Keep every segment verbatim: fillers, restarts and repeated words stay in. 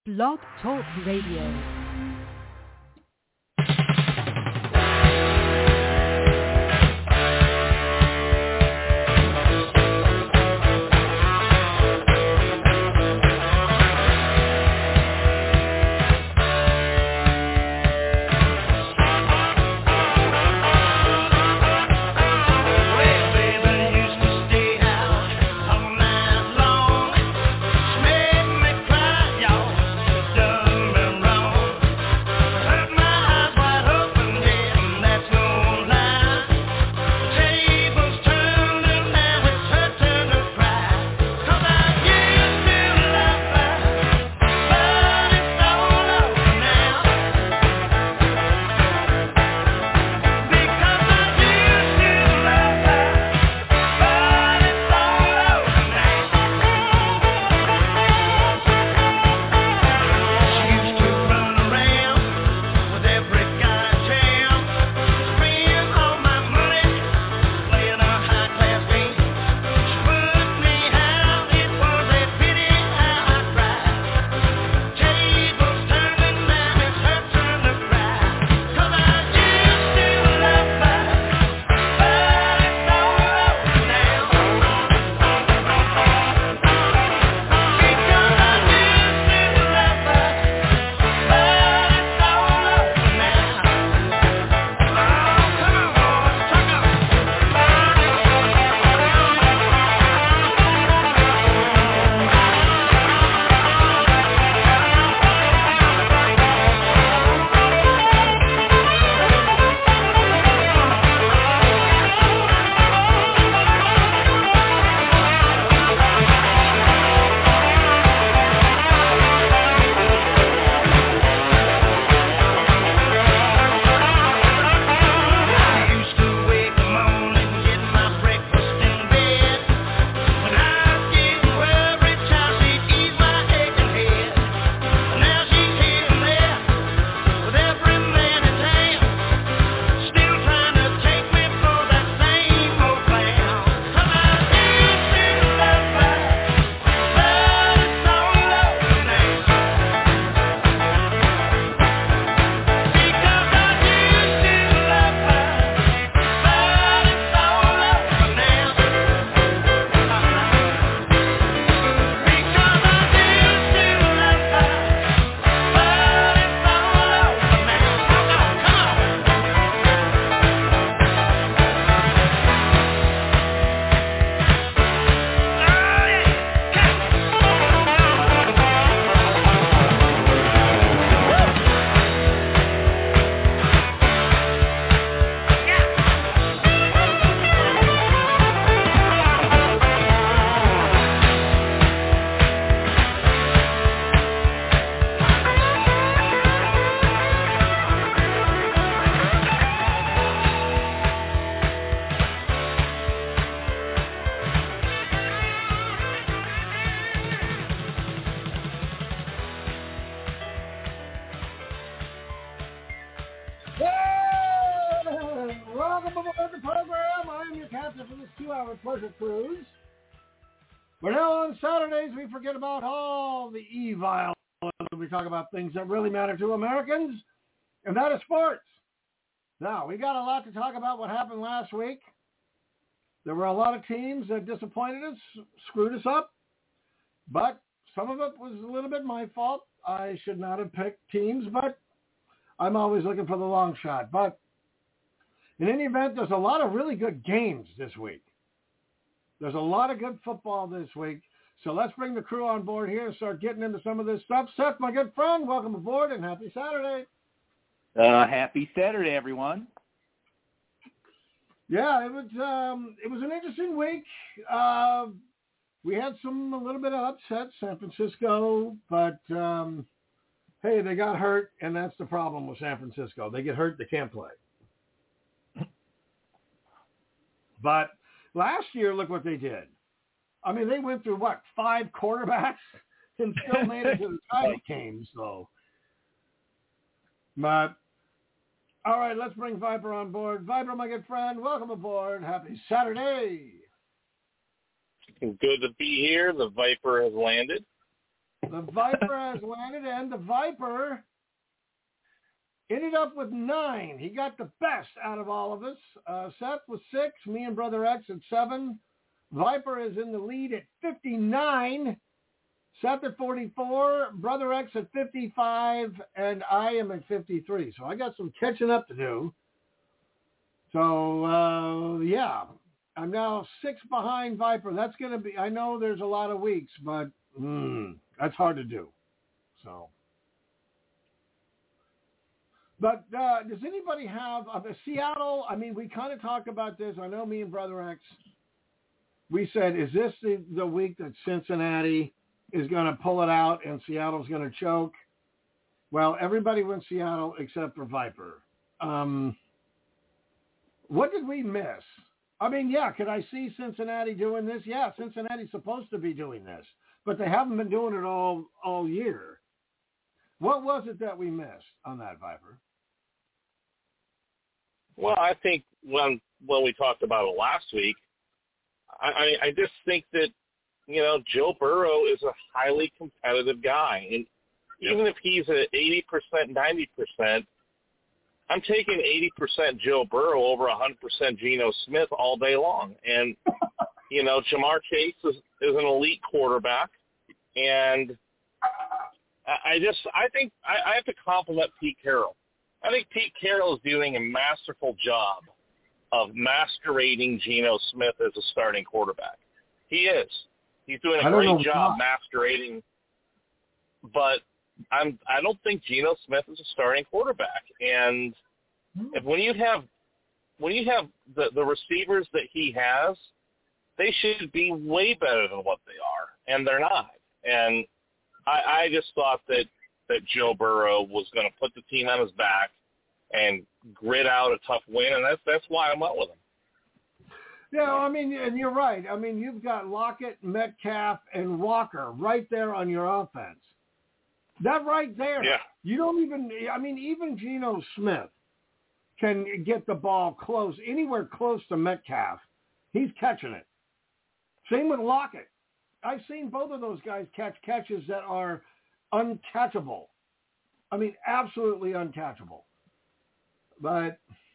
Blog Talk Radio. Forget about all the evil. We talk about things that really matter to Americans, and that is sports. Now, we got a lot to talk about what happened last week. There were a lot of teams that disappointed us, screwed us up, but some of it was a little bit my fault. I should not have picked teams, but I'm always looking for the long shot. But in any event, there's a lot of really good games this week. There's a lot of good football this week. So let's bring the crew on board here and start getting into some of this stuff. Seth, my good friend, welcome aboard and happy Saturday. Uh, happy Saturday, everyone. Yeah, it was um, it was an interesting week. Uh, we had some a little bit of upset, San Francisco, but um, hey, they got hurt, and that's the problem with San Francisco. They get hurt, they can't play. But last year, look what they did. I mean, they went through, what, five quarterbacks and still made it to the title game. So, but, all right, let's bring Viper on board. Viper, my good friend, welcome aboard. Happy Saturday. Good to be here. The Viper has landed. The Viper has landed, and the Viper ended up with nine. He got the best out of all of us. Uh, Seth with six, me and Brother X at seven. Viper is in the lead at fifty-nine. Seth at forty-four, Brother X at fifty-five, and I am at fifty-three. So I got some catching up to do. So, uh, yeah, I'm now six behind Viper. That's going to be, I know there's a lot of weeks, but mm, that's hard to do. So, but uh, does anybody have, uh, Seattle, I mean, we kind of talked about this. I know me and Brother X, we said, is this the, the week that Cincinnati is going to pull it out and Seattle's going to choke? Well, everybody went Seattle except for Viper. Um, what did we miss? I mean, yeah, could I see Cincinnati doing this? Yeah, Cincinnati's supposed to be doing this, but they haven't been doing it all, all year. What was it that we missed on that, Viper? Well, I think when when we talked about it last week, I, I just think that, you know, Joe Burrow is a highly competitive guy. And even if he's at eighty percent, ninety percent, I'm taking eighty percent Joe Burrow over one hundred percent Geno Smith all day long. And, you know, Jamar Chase is, is an elite quarterback. And I, I just, I think I, I have to compliment Pete Carroll. I think Pete Carroll is doing a masterful job of masquerading Geno Smith as a starting quarterback. He is. He's doing a great job masquerading, but I'm I don't think Geno Smith is a starting quarterback. And if, when you have when you have the, the receivers that he has, they should be way better than what they are, and they're not. And I, I just thought that, that Joe Burrow was going to put the team on his back and grit out a tough win, and that's that's why I went with him. Yeah, I mean, and you're right. I mean, you've got Lockett, Metcalf, and Walker right there on your offense. That right there. Yeah. You don't even, I mean, even Geno Smith can get the ball close, anywhere close to Metcalf. He's catching it. Same with Lockett. I've seen both of those guys catch catches that are uncatchable. I mean, absolutely uncatchable. But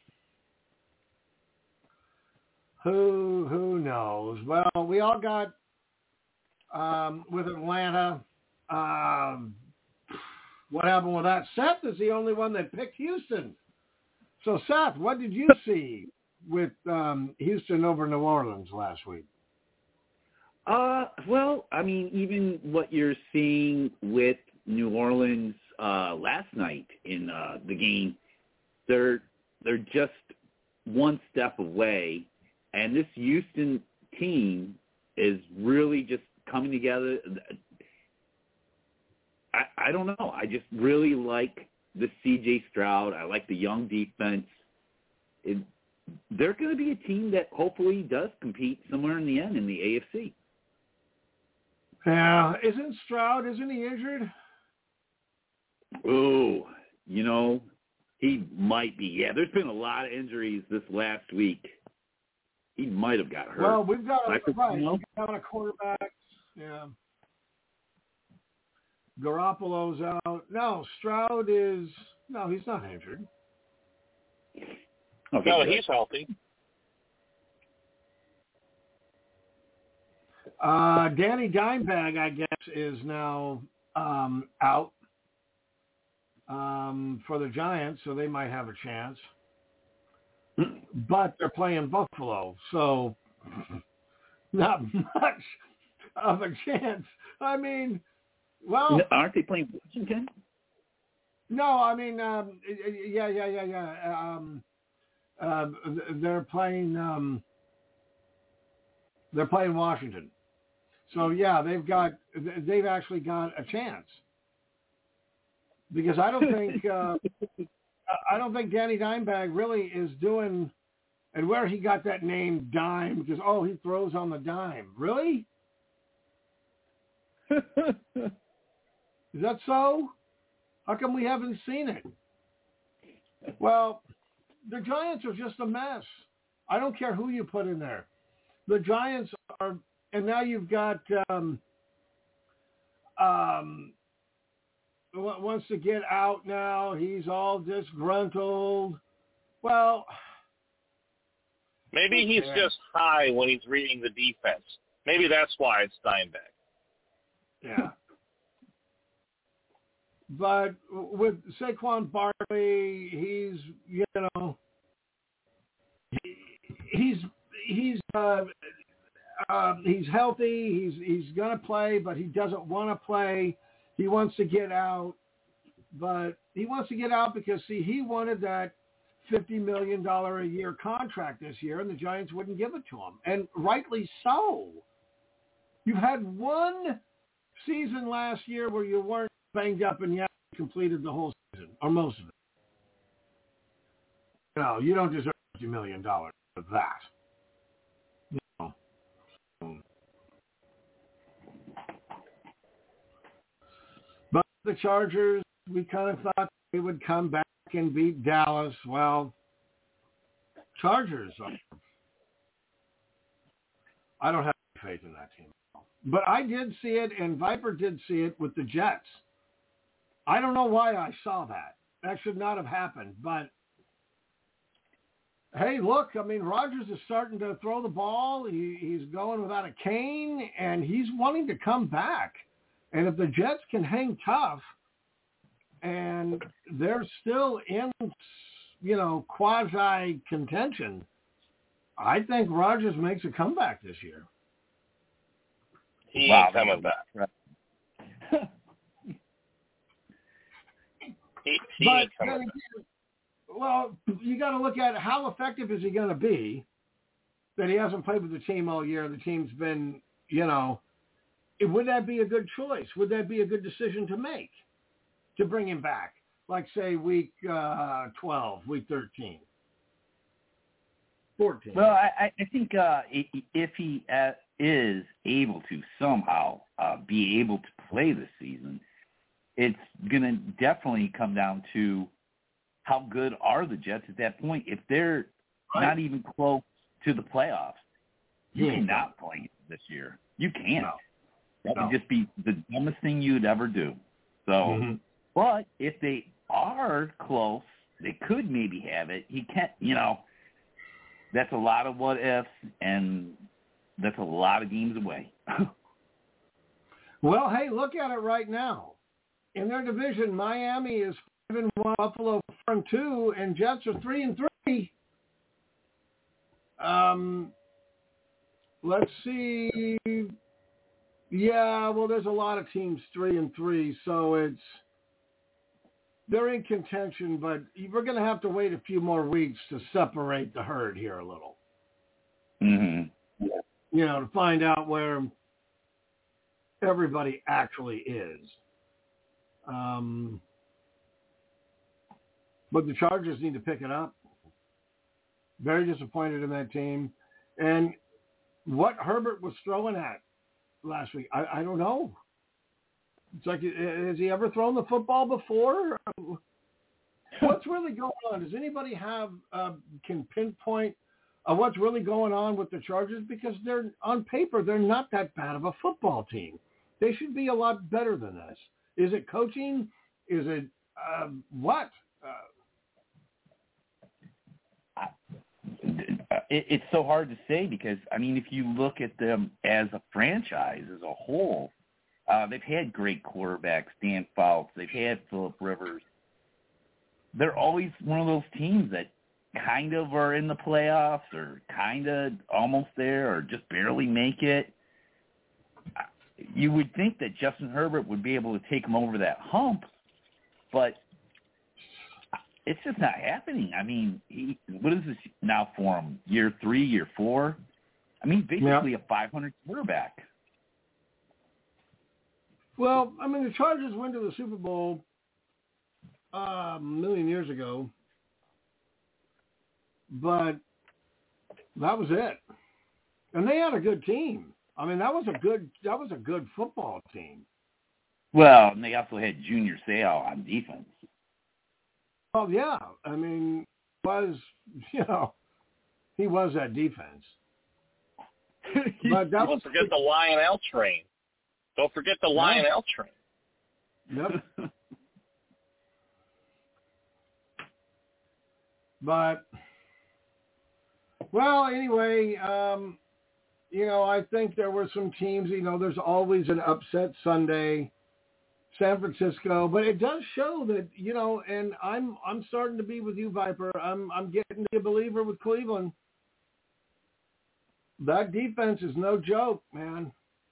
who who knows? Well, we all got um, with Atlanta. Um, what happened with that? Seth is the only one that picked Houston. So, Seth, what did you see with um, Houston over New Orleans last week? Uh, well, I mean, even what you're seeing with New Orleans uh, last night in uh, the game, they're they're just one step away, and this Houston team is really just coming together. I, I don't know. I just really like the C J Stroud. I like the young defense. It, they're going to be a team that hopefully does compete somewhere in the end in the A F C. Yeah, isn't Stroud, isn't he injured? Oh, you know, he might be. Yeah, there's been a lot of injuries this last week. He might have got hurt. Well, we've got a, like, right, you know? we've got a quarterback. Yeah. Garoppolo's out. No, Stroud is, no, he's not injured. Okay, no, good. he's healthy. Uh, Danny Dimebag, I guess, is now um, out um, for the Giants, so they might have a chance. But they're playing Buffalo, so not much of a chance. I mean, well, aren't they playing Washington? No, I mean, um, yeah, yeah, yeah, yeah. Um, uh, they're playing. Um, they're playing Washington. So yeah, they've got. They've actually got a chance. Because I don't think. Uh, I don't think Danny Dimebag really is doing. And where he got that name Dime, because oh, he throws on the dime. Really? Is that so? How come we haven't seen it? Well, the Giants are just a mess. I don't care who you put in there. The Giants are, and now you've got, um, um, wants to get out now. He's all disgruntled. Well, maybe he's yeah. just high when he's reading the defense. Maybe that's why it's Steinbeck. Yeah. But with Saquon Barkley, he's, you know, he, he's he's uh, uh, he's healthy. He's he's gonna play, but he doesn't want to play. He wants to get out, but he wants to get out because see, he wanted that fifty million dollars a year contract this year, and the Giants wouldn't give it to him, and rightly so. You had one season last year where you weren't banged up and yet completed the whole season, or most of it. No, you don't deserve fifty million dollars for that. No. But the Chargers, we kind of thought they would come back and beat Dallas. Well, Chargers are, I don't have faith in that team. But I did see it, and Viper did see it with the Jets. I don't know why I saw that. That should not have happened. But, hey, look, I mean, Rodgers is starting to throw the ball. He, he's going without a cane, and he's wanting to come back. And if the Jets can hang tough, and they're still in, you know, quasi-contention, I think Rodgers makes a comeback this year. He wow, ain't coming back. he, he but ain't coming then, back. Well, you got to look at how effective is he going to be that he hasn't played with the team all year. The team's been, you know, would that be a good choice? Would that be a good decision to make to bring him back? Like, say, week uh, twelve, week thirteen, fourteen. Well, I, I think uh, if he uh, is able to somehow uh, be able to play this season, it's going to definitely come down to how good are the Jets at that point. If they're right. not even close to the playoffs, you yeah. cannot play this year. You can't. No. That no. would just be the dumbest thing you'd ever do. So, mm-hmm. But if they are close, they could maybe have it. He can't, you know, that's a lot of what ifs, and that's a lot of games away. Well, hey, look at it right now. In their division, Miami is five and one, Buffalo four and two, and Jets are three and three. Um, let's see. Yeah, well, there's a lot of teams three and three, so it's they're in contention, but we're going to have to wait a few more weeks to separate the herd here a little. Mm-hmm. You know, to find out where everybody actually is. Um, but the Chargers need to pick it up. Very disappointed in that team. And what Herbert was throwing at last week, I, I don't know. It's like, has he ever thrown the football before? What's really going on? Does anybody have uh, can pinpoint uh, what's really going on with the Chargers? Because they're on paper, they're not that bad of a football team. They should be a lot better than this. Is it coaching? Is it uh, what? Uh, it, it's so hard to say because, I mean, if you look at them as a franchise, as a whole, uh, they've had great quarterbacks, Dan Fouts. They've had Phillip Rivers. They're always one of those teams that kind of are in the playoffs or kind of almost there or just barely make it. You would think that Justin Herbert would be able to take them over that hump, but it's just not happening. I mean, he, what is this now for him? Year three, year four? I mean, basically yeah. a five hundred quarterback. Well, I mean, the Chargers went to the Super Bowl uh, a million years ago, but that was it. And they had a good team. I mean, that was a good that was a good football team. Well, and they also had Junior Seau on defense. Oh yeah, I mean, was you know, he was that defense. But that Don't was forget the Lionel train. Don't forget the Lion L train. Yep. But, well, anyway, um, you know, I think there were some teams, you know, there's always an upset Sunday, San Francisco, but it does show that, you know, and I'm I'm starting to be with you, Viper. I'm I'm getting to be a believer with Cleveland. That defense is no joke, man.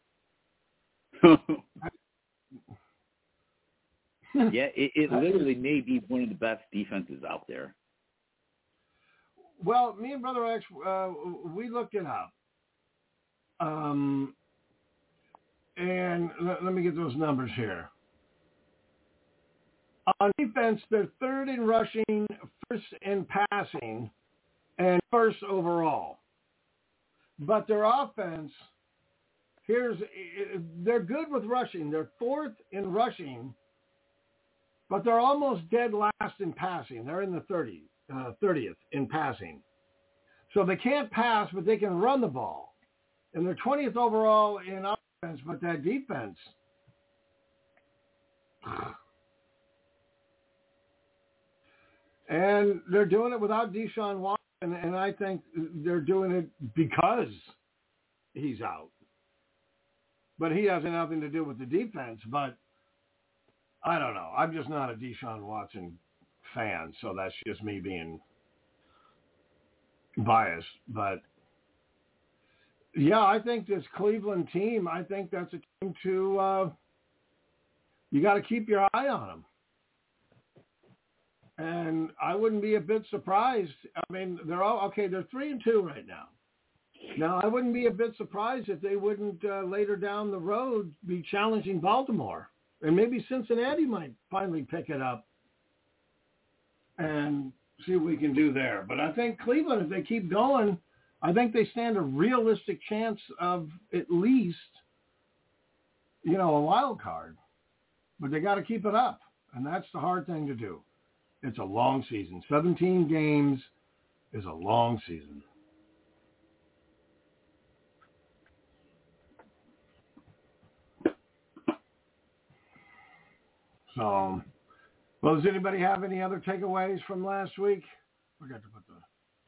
Yeah, it, it literally may be one of the best defenses out there. Well, me and Brother X, uh, we looked it up. Um, and let, let me get those numbers here. On defense, they're third in rushing, first in passing, and first overall. But their offense, here's they're good with rushing. They're fourth in rushing, but they're almost dead last in passing. They're in the thirtieth, uh, thirtieth in passing. So they can't pass, but they can run the ball. And they're twentieth overall in offense, but that defense, and they're doing it without Deshaun Watson, and I think they're doing it because he's out. But he has nothing to do with the defense. But I don't know. I'm just not a Deshaun Watson fan, so that's just me being biased. But, yeah, I think this Cleveland team, I think that's a team to uh, – you got to keep your eye on them. And I wouldn't be a bit surprised. I mean, they're all – okay, they're three and two right now. Now, I wouldn't be a bit surprised if they wouldn't uh, later down the road be challenging Baltimore. And maybe Cincinnati might finally pick it up and see what we can do there. But I think Cleveland, if they keep going, I think they stand a realistic chance of at least, you know, a wild card. But they got to keep it up, and that's the hard thing to do. It's a long season. seventeen games is a long season. So, well, does anybody have any other takeaways from last week? Forgot to put the.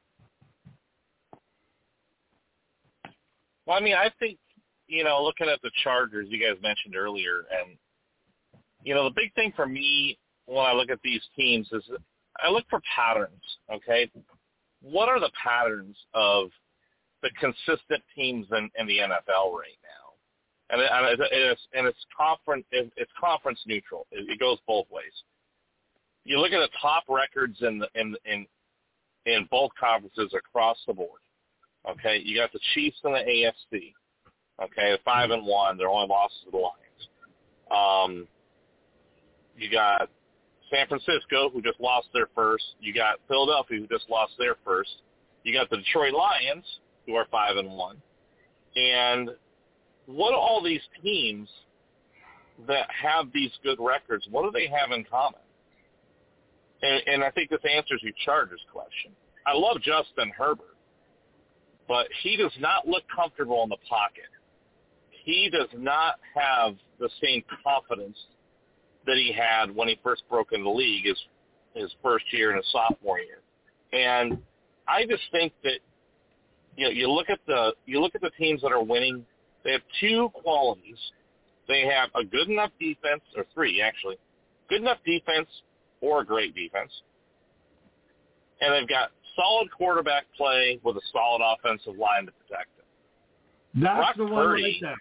Well, I mean, I think, you know, looking at the Chargers, you guys mentioned earlier, and, you know, the big thing for me when I look at these teams is I look for patterns, okay? What are the patterns of the consistent teams in, in the N F L right now? And, it, and, it's, and it's conference it's conference neutral. It, it goes both ways. You look at the top records in the, in in in both conferences across the board. Okay, you got the Chiefs in the A F C. Okay, five and one. Their only loss to the Lions. Um, you got San Francisco, who just lost their first. You got Philadelphia, who just lost their first. You got the Detroit Lions, who are five and one. And what do all these teams that have these good records, what do they have in common? And, and I think this answers your Chargers question. I love Justin Herbert, but he does not look comfortable in the pocket. He does not have the same confidence that he had when he first broke into the league his, his first year and his sophomore year. And I just think that, you know, you look at the you look at the teams that are winning. They have two qualities. They have a good enough defense, or three actually, good enough defense or a great defense, and they've got solid quarterback play with a solid offensive line to protect them. That's Brock the one Purdy, right there.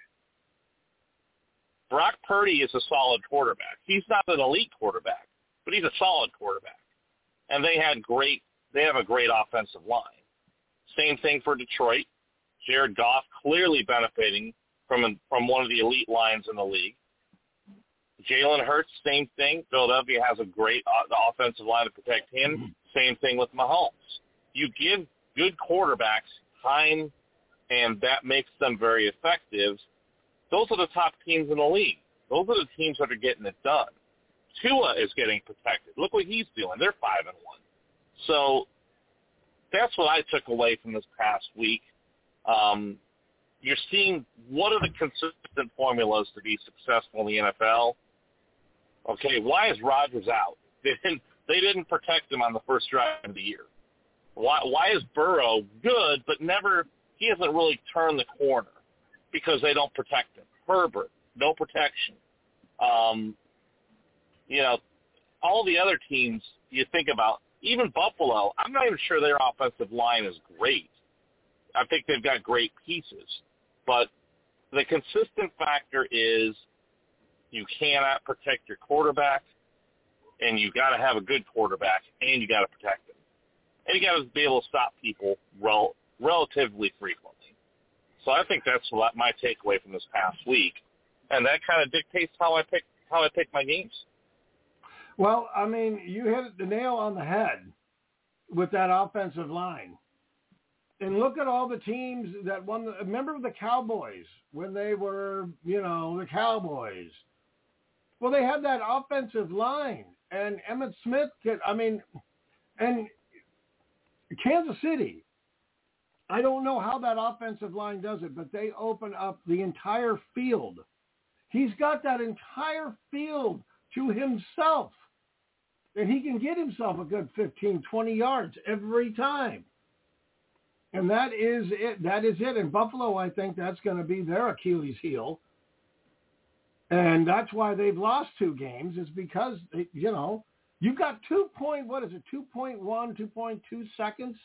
Brock Purdy is a solid quarterback. He's not an elite quarterback, but he's a solid quarterback. And they had great. They have a great offensive line. Same thing for Detroit. Jared Goff clearly benefiting from from one of the elite lines in the league. Jalen Hurts, same thing. Philadelphia has a great uh, offensive line to protect him. Mm-hmm. Same thing with Mahomes. You give good quarterbacks time, and that makes them very effective. Those are the top teams in the league. Those are the teams that are getting it done. Tua is getting protected. Look what he's doing. They're five and one. So that's what I took away from this past week. Um, you're seeing what are the consistent formulas to be successful in the N F L. Okay, why is Rodgers out? They didn't, they didn't protect him on the first drive of the year. Why, why is Burrow good, but never, he hasn't really turned the corner? Because they don't protect him. Herbert, no protection. Um, you know, all the other teams you think about, even Buffalo, I'm not even sure their offensive line is great. I think they've got great pieces. But the consistent factor is you cannot protect your quarterback, and you got to have a good quarterback, and you got to protect him. And you got to be able to stop people rel- relatively frequently. So I think that's what my takeaway from this past week, and that kind of dictates how I pick how I pick my games. Well, I mean, you hit the nail on the head with that offensive line. And look at all the teams that won. The, remember the Cowboys when they were, you know, the Cowboys. Well, they had that offensive line, and Emmitt Smith could, I mean, and Kansas City, I don't know how that offensive line does it, but they open up the entire field. He's got that entire field to himself, and he can get himself a good fifteen, twenty yards every time. And that is it. That is it. In Buffalo, I think that's going to be their Achilles heel. And that's why they've lost two games is because, you know, you've got two point, what is it, two point one, two point two seconds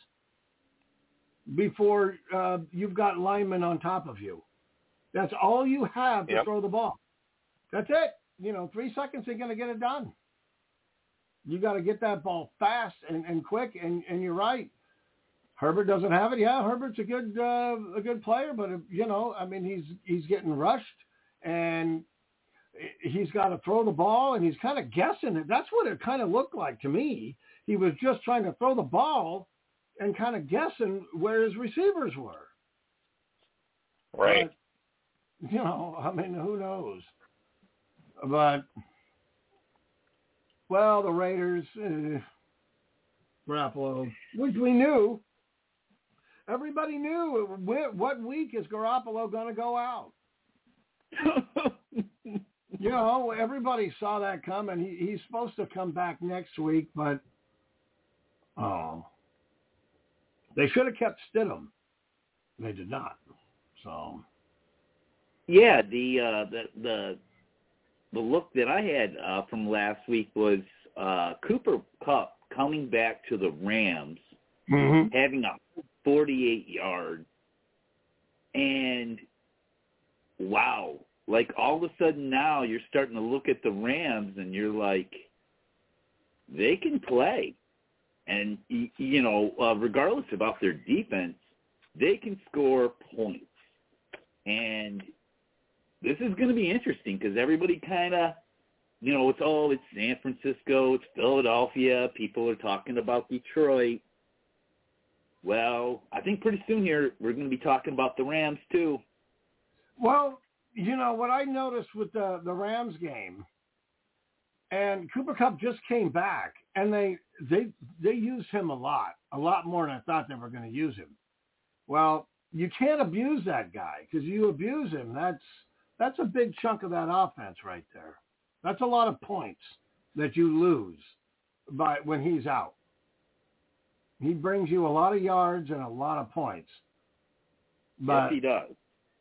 before uh, you've got linemen on top of you. That's all you have to yep. throw the ball. That's it. You know, three seconds ain't going to get it done. You got to get that ball fast and, and quick, and, and you're right. Herbert doesn't have it. Yeah, Herbert's a good uh, a good player, but, you know, I mean, he's he's getting rushed, and he's got to throw the ball, and he's kind of guessing it. That's what it kind of looked like to me. He was just trying to throw the ball and kind of guessing where his receivers were. Right. But, you know, I mean, who knows? But, well, the Raiders, uh, Garoppolo, which we knew. Everybody knew what week is Garoppolo going to go out. You know, everybody saw that coming. He, he's supposed to come back next week, but oh, they should have kept Stidham. They did not. So, yeah, the uh, the the the look that I had uh, from last week was uh, Cooper Kupp coming back to the Rams, mm-hmm. having a forty-eight yard, and wow. Like, all of a sudden now you're starting to look at the Rams and you're like, they can play. And, you know, uh, regardless about their defense, they can score points. And this is going to be interesting because everybody kind of, you know, it's, oh, it's San Francisco, it's Philadelphia, people are talking about Detroit. Well, I think pretty soon here we're going to be talking about the Rams too. Well, you know, what I noticed with the, the Rams game, and Cooper Kupp just came back, and they, they they used him a lot, a lot more than I thought they were going to use him. Well, you can't abuse that guy because you abuse him. That's that's a big chunk of that offense right there. That's a lot of points that you lose by when he's out. He brings you a lot of yards and a lot of points. But, yes, he does.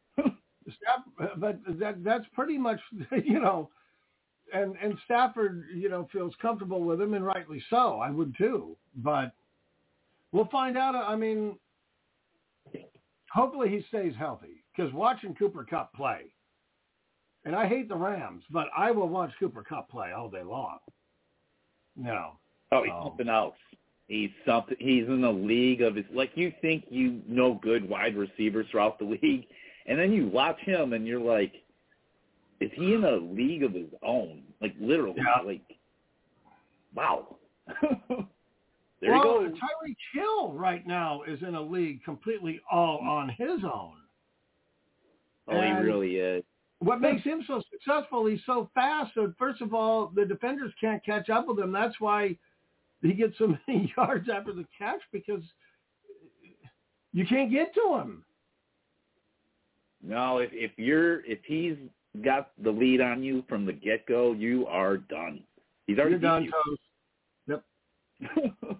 But that that's pretty much, you know, and, and Stafford, you know, feels comfortable with him, and rightly so. I would too. But we'll find out. I mean, hopefully he stays healthy because watching Cooper Kupp play, and I hate the Rams, but I will watch Cooper Kupp play all day long. No. Oh, he's um, something else. He's something. He's in the league of his. Like, you think you know good wide receivers throughout the league. And then you watch him, and you're like, is he in a league of his own? Like, literally. Yeah. Like, wow. there well, you go. Tyreek Hill right now is in a league completely all on his own. Oh, and he really is. What makes him so successful, he's so fast. So, first of all, the defenders can't catch up with him. That's why he gets so many yards after the catch, because you can't get to him. No, if if you're if he's got the lead on you from the get go, you are done. He's already You're done, you. toast. Yep.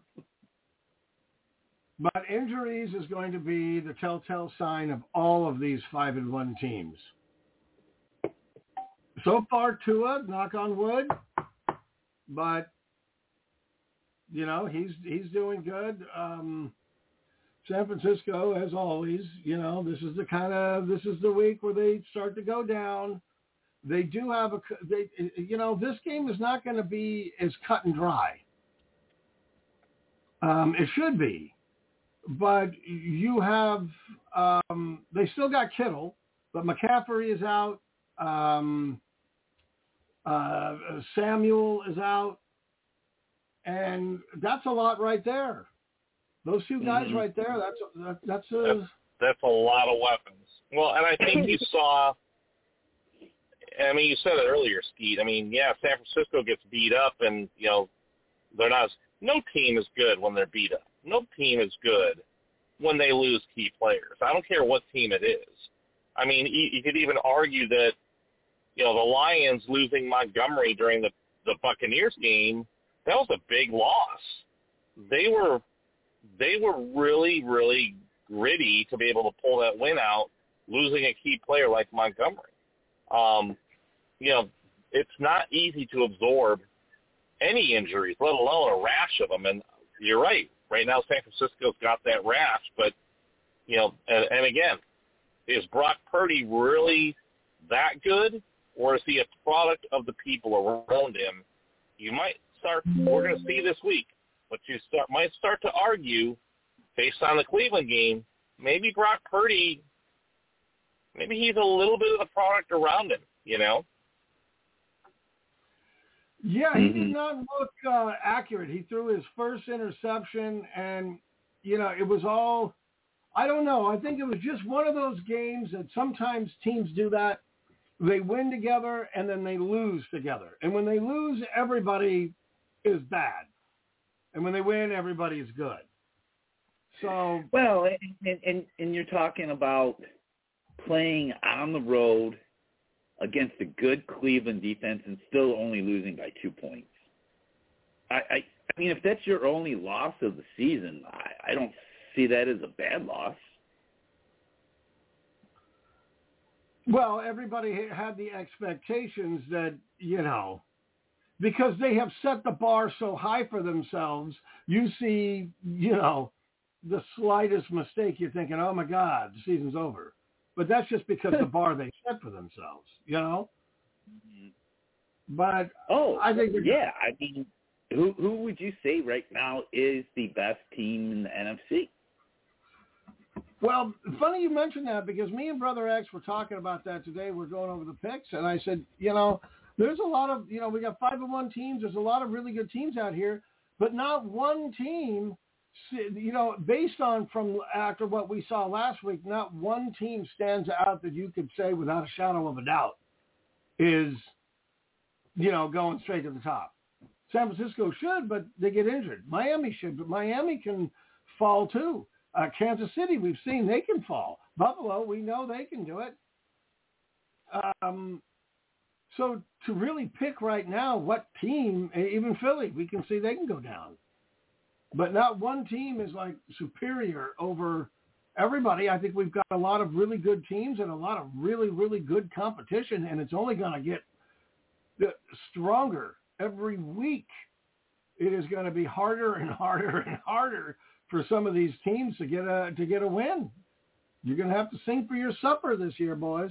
But injuries is going to be the telltale sign of all of these five and one teams. So far, Tua, knock on wood, but you know he's he's doing good. Um, San Francisco, as always, you know this is the kind of this is the week where they start to go down. They do have a they you know this game is not going to be as cut and dry. Um, it should be. But you have, um, they still got Kittle, but McCaffrey is out. Um, uh, Samuel is out. And that's a lot right there. Those two guys mm-hmm. right there, that's that, that's a... That's, that's a lot of weapons. Well, and I think you saw, I mean, you said it earlier, Skeet. I mean, yeah, San Francisco gets beat up and, you know, they're not, no team is good when they're beat up. No team is good when they lose key players. I don't care what team it is. I mean, you, you could even argue that, you know, the Lions losing Montgomery during the, the Buccaneers game, that was a big loss. They were they were really, really gritty to be able to pull that win out, losing a key player like Montgomery. Um, you know, it's not easy to absorb any injuries, let alone a rash of them. And you're right. Right now, San Francisco's got that rash, but, you know, and, and again, is Brock Purdy really that good, or is he a product of the people around him? You might start, we're going to see this week, but you start, might start to argue, based on the Cleveland game, maybe Brock Purdy, maybe he's a little bit of the product around him, you know? Yeah, he did not look uh, accurate. He threw his first interception, and, you know, it was all, I don't know. I think it was just one of those games that sometimes teams do that. They win together, and then they lose together. And when they lose, everybody is bad. And when they win, everybody is good. So Well, and, and, and you're talking about playing on the road against a good Cleveland defense and still only losing by two points. I, I, I mean, if that's your only loss of the season, I, I don't see that as a bad loss. Well, everybody had the expectations that, you know, because they have set the bar so high for themselves, you see, you know, the slightest mistake, you're thinking, oh, my God, the season's over. But that's just because the bar they set for themselves, you know? But oh, I think yeah, I mean, who who would you say right now is the best team in the N F C? Well, funny you mentioned that because me and Brother X were talking about that today. We're going over the picks, and I said, you know, there's a lot of, you know, we got five and one teams. There's a lot of really good teams out here, but not one team, you know, based on from after what we saw last week, not one team stands out that you could say without a shadow of a doubt is, you know, going straight to the top. San Francisco should, but they get injured. Miami should, but Miami can fall too. Uh, Kansas City, we've seen they can fall. Buffalo, we know they can do it. Um, so to really pick right now what team, even Philly, we can see they can go down. But not one team is like superior over everybody. I think we've got a lot of really good teams and a lot of really, really good competition, and it's only going to get stronger every week. It is going to be harder and harder and harder for some of these teams to get a to get a win. You're going to have to sing for your supper this year, boys.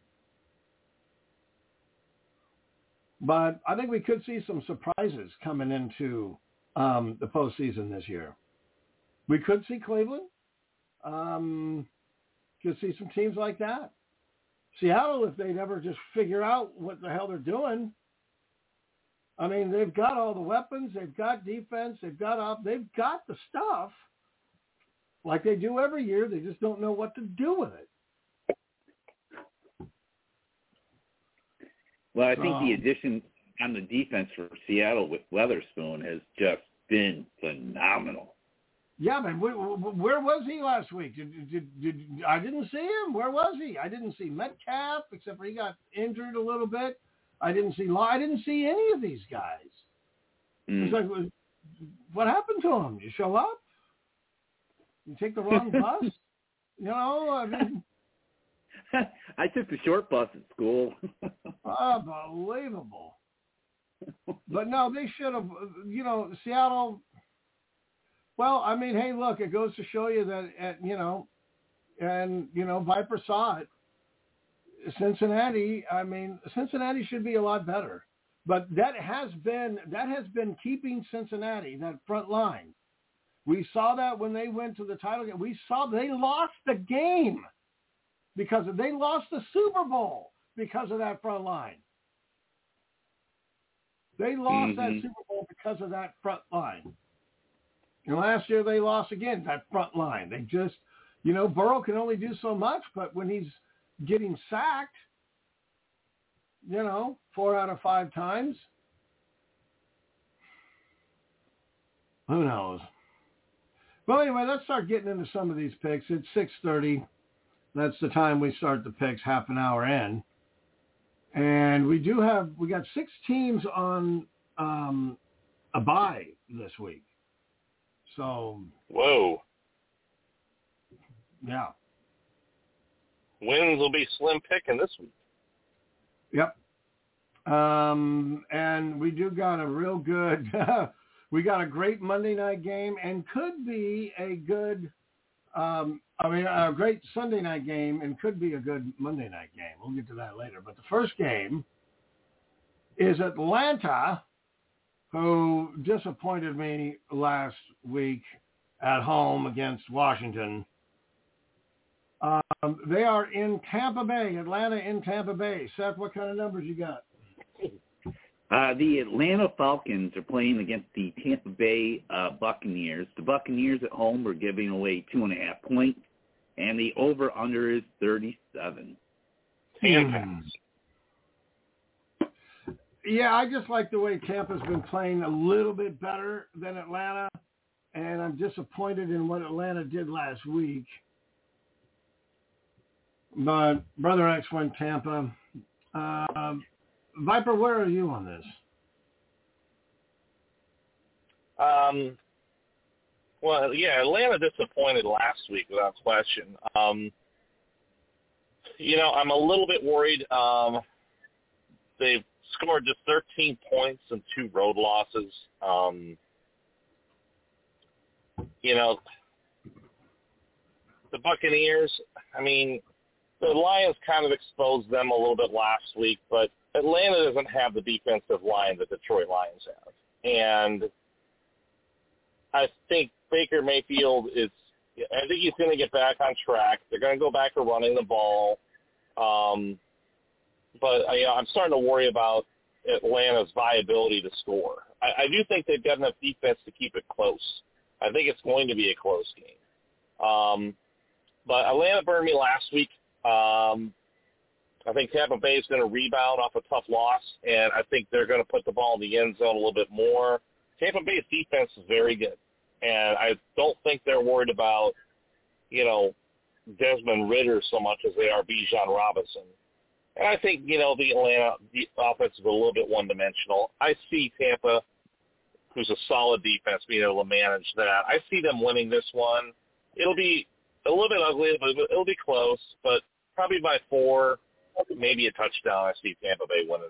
But I think we could see some surprises coming into um, the postseason this year. We could see Cleveland. Um, could see some teams like that. Seattle, if they'd ever just figure out what the hell they're doing. I mean, they've got all the weapons. They've got defense. They've got up. They've got the stuff like they do every year. They just don't know what to do with it. Well, I think um, the addition on the defense for Seattle with Weatherspoon has just been phenomenal. Yeah, man. Where, where was he last week? Did, did, did, I didn't see him. Where was he? I didn't see Metcalf, except for he got injured a little bit. I didn't see Law. I didn't see any of these guys. Mm. It's like, what happened to him? You show up? You take the wrong bus? You know, I mean. I took the short bus at school. Unbelievable. But no, they should have, you know, Seattle. Well, I mean, hey, look, it goes to show you that, at, you know, and, you know, Viper saw it. Cincinnati, I mean, Cincinnati should be a lot better. But that has been, that has been keeping Cincinnati, that front line. We saw that when they went to the title game. We saw they lost the game because of, they lost the Super Bowl because of that front line. They lost mm-hmm. that Super Bowl because of that front line. And last year they lost again, that front line. They just, you know, Burrow can only do so much, but when he's getting sacked, you know, four out of five times, who knows? Well, anyway, let's start getting into some of these picks. It's six thirty. That's the time we start the picks, half an hour in. And we do have, we got six teams on um, a bye this week. So. Whoa. Yeah. Wins will be slim picking this week. Yep. Um, and we do got a real good, we got a great Monday night game and could be a good, um, I mean, a great Sunday night game and could be a good Monday night game. We'll get to that later. But the first game is Atlanta, who disappointed me last week at home against Washington. Um, they are in Tampa Bay, Atlanta in Tampa Bay. Seth, what kind of numbers you got? Uh, the Atlanta Falcons are playing against the Tampa Bay uh, Buccaneers. The Buccaneers at home are giving away two and a half points, and the over-under is thirty-seven. Tampa. Yeah, I just like the way Tampa's been playing a little bit better than Atlanta, and I'm disappointed in what Atlanta did last week. But Brother X went Tampa. Uh, Viper, where are you on this? Um, well, yeah, Atlanta disappointed last week without question. Um, you know, I'm a little bit worried. Um, they've scored just thirteen points and two road losses. Um, you know, the Buccaneers, I mean, the Lions kind of exposed them a little bit last week, but Atlanta doesn't have the defensive line that Detroit Lions have. And I think Baker Mayfield is – I think he's going to get back on track. They're going to go back to running the ball. Um, but you know, I'm starting to worry about Atlanta's viability to score. I, I do think they've got enough defense to keep it close. I think it's going to be a close game. Um, but Atlanta burned me last week. Um, I think Tampa Bay is going to rebound off a tough loss, and I think they're going to put the ball in the end zone a little bit more. Tampa Bay's defense is very good, and I don't think they're worried about, you know, Desmond Ridder so much as they are Bijan Robinson. And I think, you know, the Atlanta the offense is a little bit one-dimensional. I see Tampa, who's a solid defense, being able to manage that. I see them winning this one. It'll be a little bit ugly, but it'll be close, but probably by four, maybe a touchdown. I see Tampa Bay winning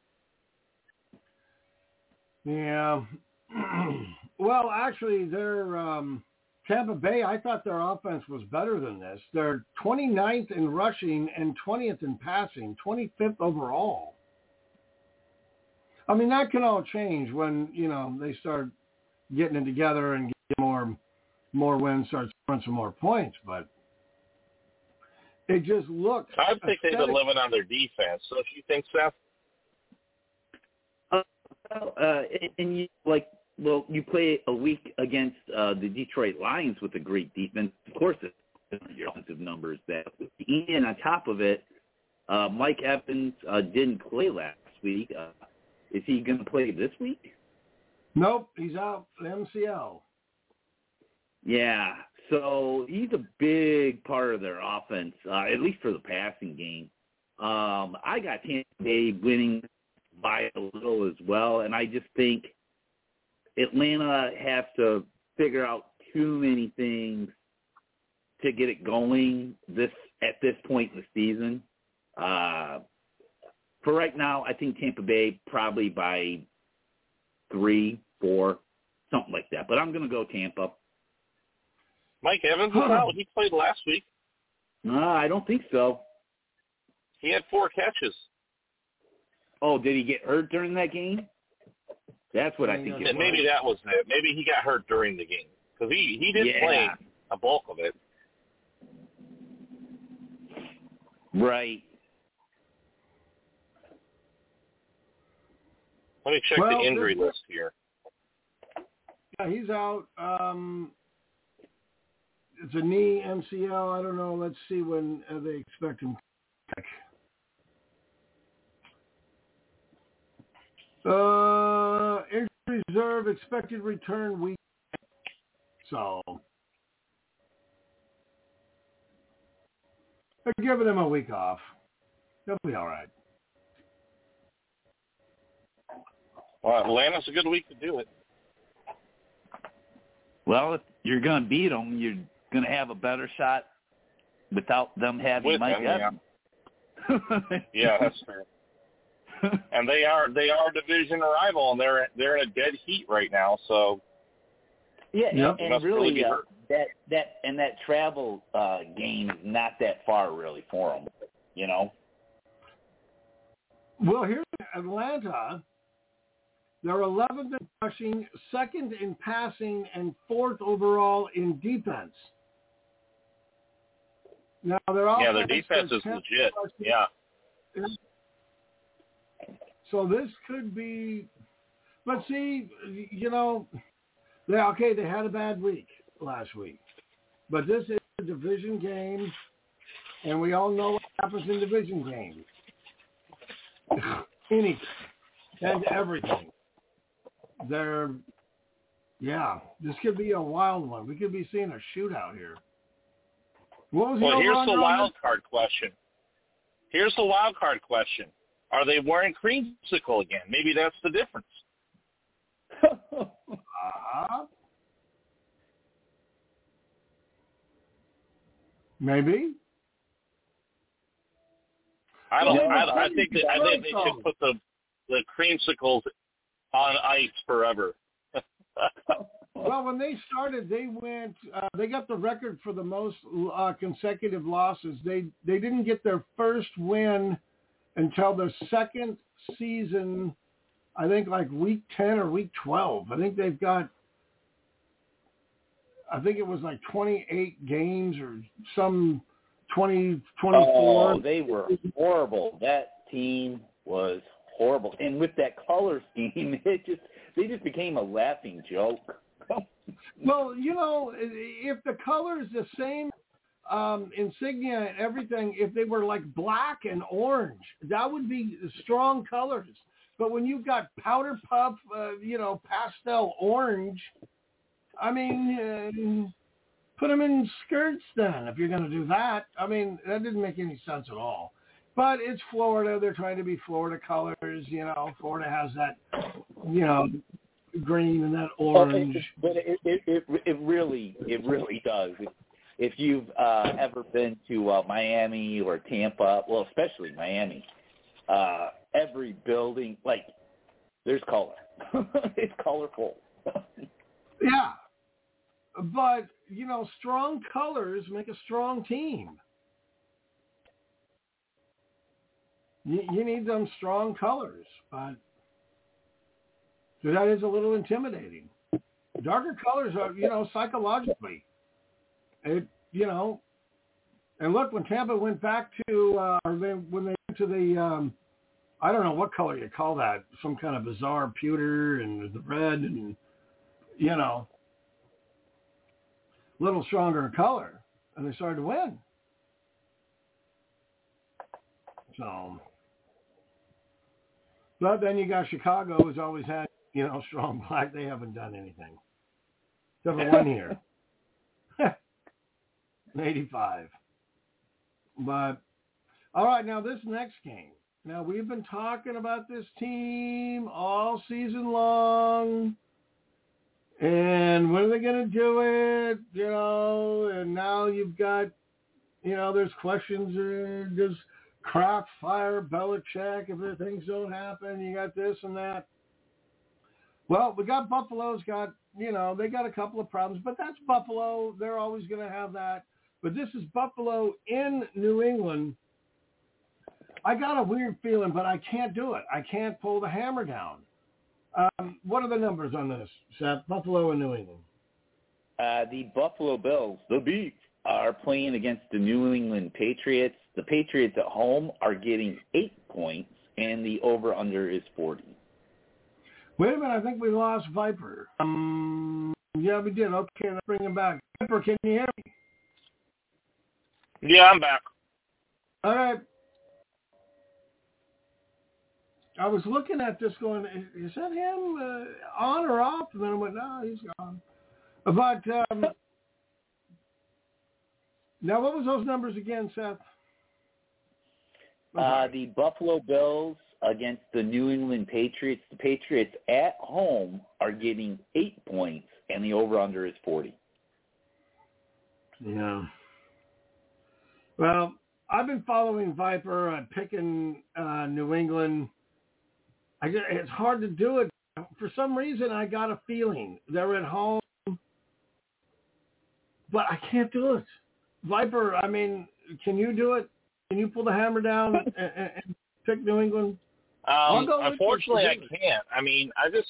it. Yeah. Well, actually, their um, Tampa Bay, I thought their offense was better than this. They're twenty-ninth in rushing and twentieth in passing, twenty-fifth overall. I mean, that can all change when, you know, they start getting it together and get more more wins, start scoring some more points, but it just looks. I think they've been living on their defense. So, do you think, Seth? Uh, uh, and you like, well, you play a week against uh, the Detroit Lions with a great defense. Of course, it's your offensive numbers that. And on top of it, uh, Mike Evans uh, didn't play last week. Uh, is he going to play this week? Nope, he's out for M C L. Yeah, so he's a big part of their offense, uh, at least for the passing game. Um, I got Tampa Bay winning by a little as well, and I just think Atlanta has to figure out too many things to get it going this at this point in the season. Uh, for right now, I think Tampa Bay probably by three, four, something like that. But I'm going to go Tampa. Mike Evans is out. He played last week. No, I don't think so. He had four catches. Oh, did he get hurt during that game? That's what I think it was. Maybe that was it. Maybe he got hurt during the game because he, he did yeah. play a bulk of it. Right. Let me check well, the injury this, list here. Yeah, he's out. Um, it's a knee M C L. I don't know. Let's see when uh, they expect him back. Uh, injury reserve expected return week. So they're giving him a week off. He'll be all right. Well, Atlanta's a good week to do it. Well, if you're going to beat them, you're going to have a better shot without them having With Mike them, Evans. yeah. yeah, that's fair. And they are they are a division rival, and they're they're in a dead heat right now. So yeah, yep. and, and really, really uh, hurt. that that and that travel uh, game is not that far really for them, you know. Well, here's Atlanta. They're eleventh in rushing, second in passing, and fourth overall in defense. Now their yeah, their offense defense is tenth legit. rushing. Yeah. So this could be, but see, you know, they okay. They had a bad week last week, but this is a division game, and we all know what happens in division games. Anything and everything. They're, yeah, this could be a wild one. We could be seeing a shootout here. What was well, the here's the on wild this? card question. Here's the wild card question. Are they wearing creamsicle again? Maybe that's the difference. uh, maybe. I don't. Well, I, I think that, I think they though. should put the the creamsicles on ice forever. Well, when they started, they went. Uh, they got the record for the most uh, consecutive losses. They they didn't get their first win until their second season. I think like week ten or week twelve. I think they've got. I think it was like twenty-eight games or some twenty, twenty-four. Oh, they were horrible. That team was horrible, and with that color scheme, it just they just became a laughing joke. Well, you know, if the color is the same um, insignia and everything, if they were like black and orange, that would be strong colors. But when you've got powder puff, uh, you know, pastel orange, I mean, uh, put them in skirts then if you're going to do that. I mean, that didn't make any sense at all. But it's Florida. They're trying to be Florida colors. You know, Florida has that, you know, green and that orange. But it it, it it really it really does. If, if you've uh, ever been to uh, Miami or Tampa, well, especially Miami, uh, every building, like, there's color. It's colorful. Yeah. But, you know, strong colors make a strong team. You, you need them strong colors, but so that is a little intimidating. Darker colors are, you know, psychologically, it, you know, and look, when Tampa went back to, uh, or they, when they went to the, um, I don't know what color you call that, some kind of bizarre pewter and the red and, you know, a little stronger in color, and they started to win. So, but then you got Chicago, who's always had, you know, strong black. They haven't done anything. Except for one year. eighty-five. But, all right, now this next game. Now, we've been talking about this team all season long. And when are they going to do it? You know, and now you've got, you know, there's questions. Uh, does Kraft fire Belichick if things don't happen? You got this and that. Well, we got Buffalo's got, you know, they got a couple of problems, but that's Buffalo. They're always going to have that. But this is Buffalo in New England. I got a weird feeling, but I can't do it. I can't pull the hammer down. Um, what are the numbers on this, Seth? Buffalo and New England. Uh, the Buffalo Bills, the Beef, are playing against the New England Patriots. The Patriots at home are getting eight points, and the over-under is forty. Wait a minute. I think we lost Viper. Um, yeah, we did. Okay, let's bring him back. Viper, can you hear me? Yeah, I'm back. All right. I was looking at this going, is that him uh, on or off? And then I went, no, he's gone. But um, now what was those numbers again, Seth? Uh, the Buffalo Bills against the New England Patriots. The Patriots at home are getting eight points, and the over-under is forty. Yeah. Well, I've been following Viper. I'm picking uh, New England. I just, it's hard to do it. For some reason, I got a feeling they're at home, but I can't do it. Viper, I mean, can you do it? Can you pull the hammer down and, and, and pick New England? Um, unfortunately, I can't. I mean, I just,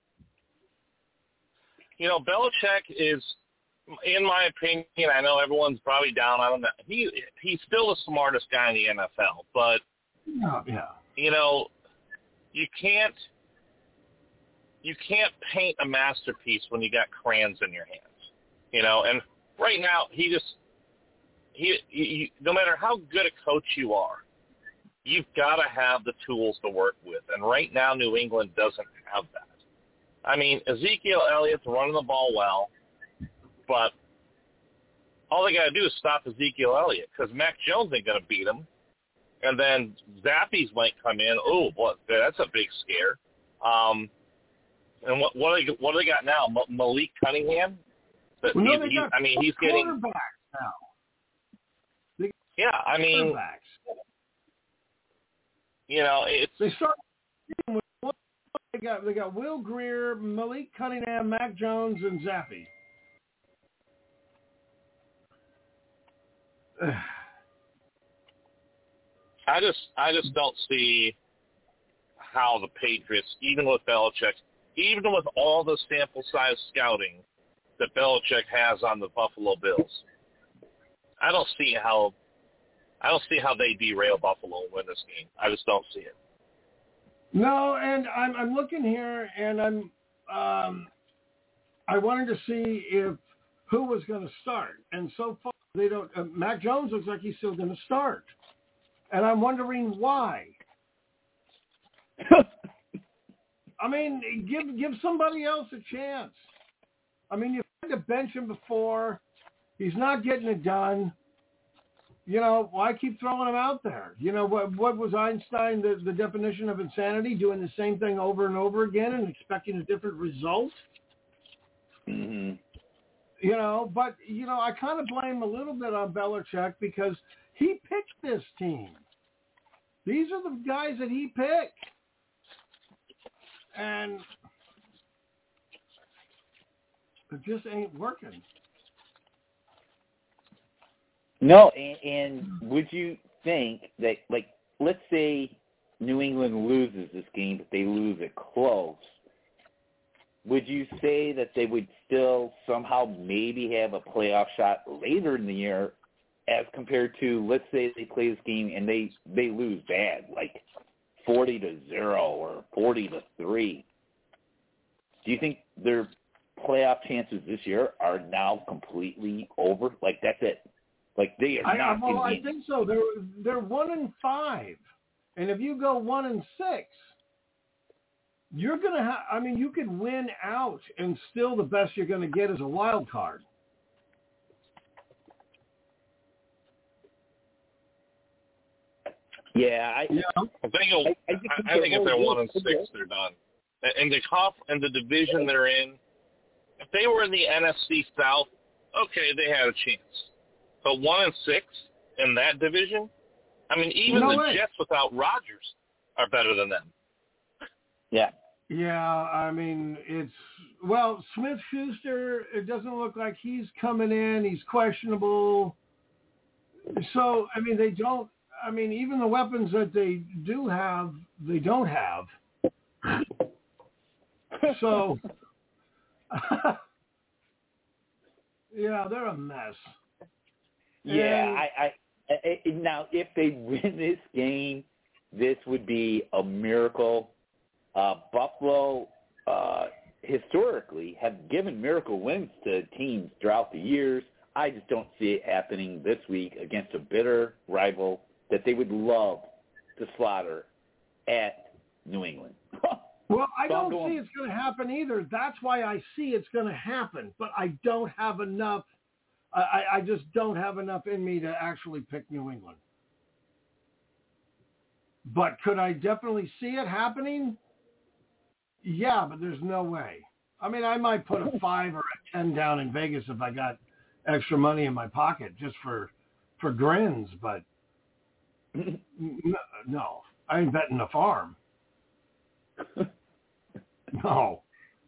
you know, Belichick is, in my opinion, I know everyone's probably down on him. He he's still the smartest guy in the N F L, but oh, yeah, you know. You can't you can't paint a masterpiece when you got crayons in your hands, you know. And right now, he just he, he no matter how good a coach you are, you've got to have the tools to work with. And right now, New England doesn't have that. I mean, Ezekiel Elliott's running the ball well, but all they got to do is stop Ezekiel Elliott because Mac Jones ain't going to beat him. And then Zappies might come in. Oh, what? That's a big scare. Um, and what what do they, what do they got now? M- Malik Cunningham. But well, he, no, they he, got I mean, he's getting. Quarterbacks now. They Yeah, I mean, you know, it's they start with one, they got they got Will Grier, Malik Cunningham, Mac Jones, and Zappe. I just I just don't see how the Patriots, even with Belichick, even with all the sample size scouting that Belichick has on the Buffalo Bills, I don't see how I don't see how they derail Buffalo and win this game. I just don't see it. No, and I'm I'm looking here, and I'm um, I wanted to see if who was going to start, and so far they don't. Uh, Mac Jones looks like he's still going to start. And I'm wondering why. I mean, give give somebody else a chance. I mean, you've had to bench him before. He's not getting it done. You know, why keep throwing him out there? You know, what what was Einstein, the, the definition of insanity, doing the same thing over and over again and expecting a different result? Mm-hmm. You know, but, you know, I kind of blame a little bit on Belichick because he picked this team. These are the guys that he picked. And it just ain't working. No, and, and would you think that, like, let's say New England loses this game, but they lose it close, would you say that they would still somehow maybe have a playoff shot later in the year as compared to, let's say they play this game and they, they lose bad, like forty to zero or forty to three? Do you think their playoff chances this year are now completely over? Like, that's it? Like, they are I, not well, going I think so. They're they're one and five, and if you go one and six, you're gonna have. I mean, you could win out, and still the best you're gonna get is a wild card. Yeah, I, Yeah. I think, it'll, I, I I, think I think if they're one and good. six, they're done. And the conf, and the division they're in, if they were in the N F C South, okay, they had a chance. But one and six in that division, I mean, even No the way. Jets without Rodgers are better than them. Yeah. Yeah, I mean, it's, well, Smith-Schuster, it doesn't look like he's coming in. He's questionable. So, I mean, they don't, I mean, even the weapons that they do have, they don't have. So, yeah, they're a mess. Yeah, And- I, I, I, now if they win this game, this would be a miracle. Uh, Buffalo, uh, historically, have given miracle wins to teams throughout the years. I just don't see it happening this week against a bitter rival that they would love to slaughter at New England. Well, I So I'm don't going- see it's going to happen either. That's why I see it's going to happen, but I don't have enough. I, I just don't have enough in me to actually pick New England. But could I definitely see it happening? Yeah, but there's no way. I mean, I might put a five or a ten down in Vegas if I got extra money in my pocket just for for grins, but n- no, I ain't betting the farm. No.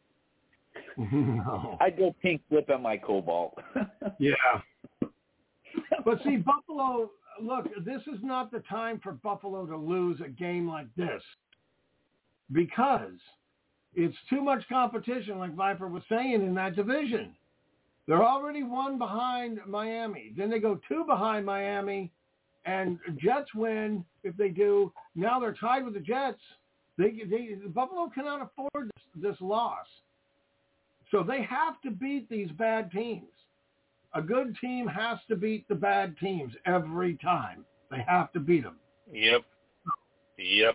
No. I'd go pink slip on my Cobalt. Yeah. But see, Buffalo, look, this is not the time for Buffalo to lose a game like this because it's too much competition, like Viper was saying, in that division. They're already one behind Miami. Then they go two behind Miami, and Jets win if they do. Now they're tied with the Jets. They, they Buffalo cannot afford this, this loss. So they have to beat these bad teams. A good team has to beat the bad teams every time. They have to beat them. Yep. Yep.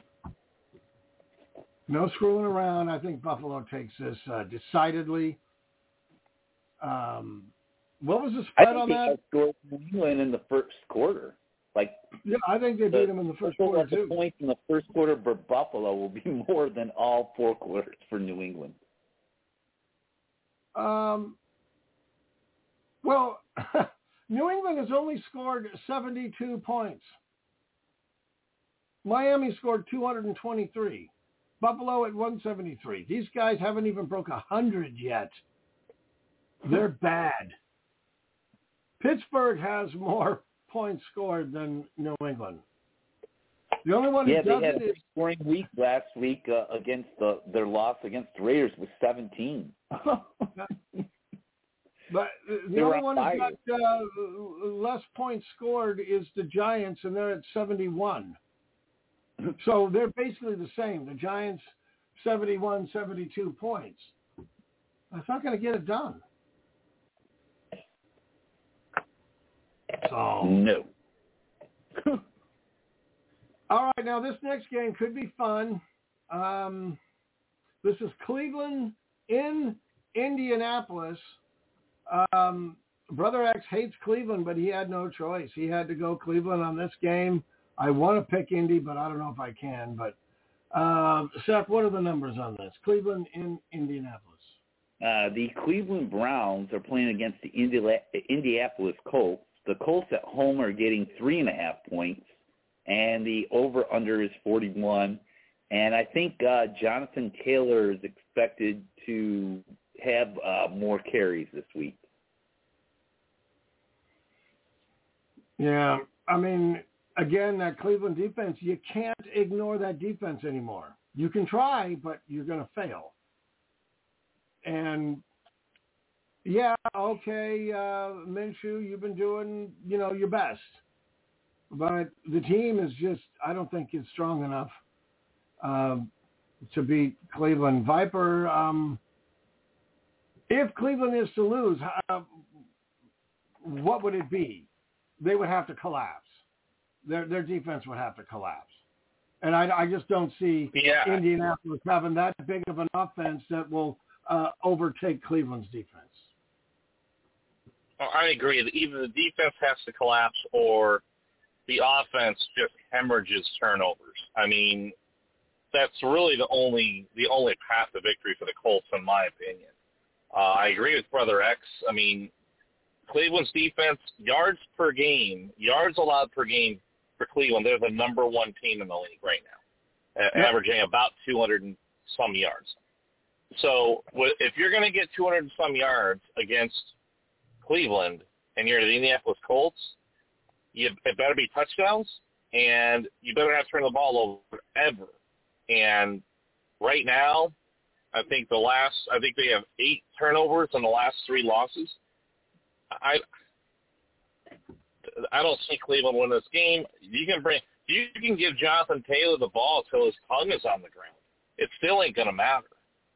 No screwing around. I think Buffalo takes this uh, decidedly. Um, what was the I spread think on they that? outscored New England in the first quarter. Like, Yeah, I think they beat them in the first quarter the too. points in the first quarter for Buffalo will be more than all four quarters for New England. Um, well, New England has only scored seventy-two points. Miami scored two hundred twenty-three. Buffalo at one seventy-three. These guys haven't even broke one hundred yet. They're bad. Pittsburgh has more points scored than New England. The only one Yeah, who they doesn't had a is scoring week last week uh, against the, their loss against the Raiders was seventeen. But the They were only on one who's fire. got uh, less points scored is the Giants, and they're at seventy-one. So they're basically the same. The Giants, seventy-one, seventy-two points. That's not going to get it done. So, No. all right, now this next game could be fun. Um, this is Cleveland in Indianapolis. Um, Brother X hates Cleveland, but he had no choice. He had to go Cleveland on this game. I want to pick Indy, but I don't know if I can. But uh, Seth, what are the numbers on this? Cleveland in Indianapolis. Uh, the Cleveland Browns are playing against the Indi- Indianapolis Colts. The Colts at home are getting three and a half points, and the over-under is forty-one. And I think uh, Jonathan Taylor is expected to have uh, more carries this week. Yeah, I mean, again, that Cleveland defense, you can't ignore that defense anymore. You can try, but you're going to fail. And, yeah, okay, uh, Minshew, you've been doing, you know, your best. But the team is just, I don't think it's strong enough um, to beat Cleveland. Viper, um, if Cleveland is to lose, uh, what would it be? They would have to collapse. Their their defense would have to collapse. And I, I just don't see Yeah. Indianapolis having that big of an offense that will uh, overtake Cleveland's defense. I agree that either the defense has to collapse or the offense just hemorrhages turnovers. I mean, that's really the only the only path to victory for the Colts, in my opinion. Uh, I agree with Brother X. I mean, Cleveland's defense, yards per game, yards allowed per game for Cleveland, they're the number one team in the league right now, uh, yep. averaging about two hundred and some yards. So if you're going to get two hundred and some yards against Cleveland and you're the Indianapolis Colts, you, it better be touchdowns, and you better not turn the ball over ever. And right now, I think the last, I think they have eight turnovers in the last three losses. I I don't see Cleveland win this game. You can bring, you can give Jonathan Taylor the ball until his tongue is on the ground. It still ain't going to matter.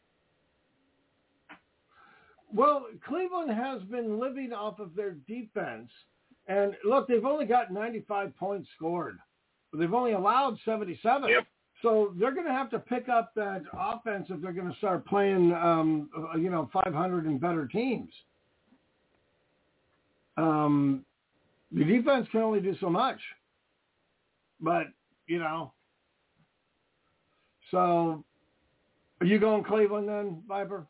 Well, Cleveland has been living off of their defense. And, look, they've only got ninety-five points scored. But they've only allowed seventy-seven. Yep. So they're going to have to pick up that offense if they're going to start playing, um, you know, five hundred and better teams. Um, the defense can only do so much. But, you know, so are you going Cleveland then, Viper?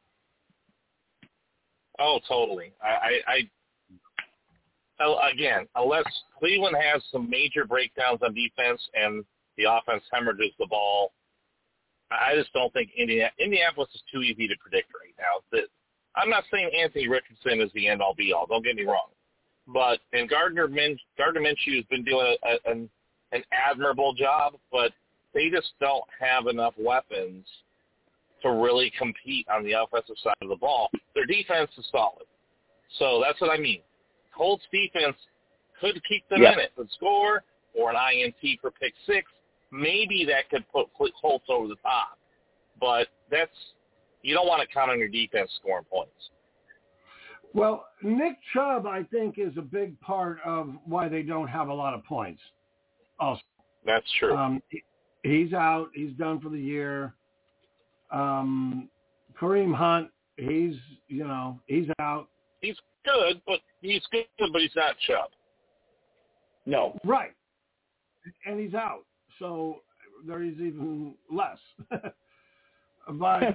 Oh, totally. I, I, I, again, unless Cleveland has some major breakdowns on defense and the offense hemorrhages the ball, I just don't think Indiana, Indianapolis is too easy to predict right now. That I'm not saying Anthony Richardson is the end-all, be-all. Don't get me wrong. But and Gardner Min, Gardner Minshew has been doing a, a, an, an admirable job, but they just don't have enough weapons to really compete on the offensive side of the ball. Their defense is solid. So that's what I mean. Colts defense could keep them yeah. in it, could score, or an I N T for pick six. Maybe that could put Colts over the top. But that's you don't want to count on your defense scoring points. Well, Nick Chubb, I think, is a big part of why they don't have a lot of points. Also, that's true. Um, he's out. He's done for the year. Um, Kareem Hunt, he's you know he's out. He's good, but he's good, but he's not Chubb. No, right, and he's out. So there is even less. But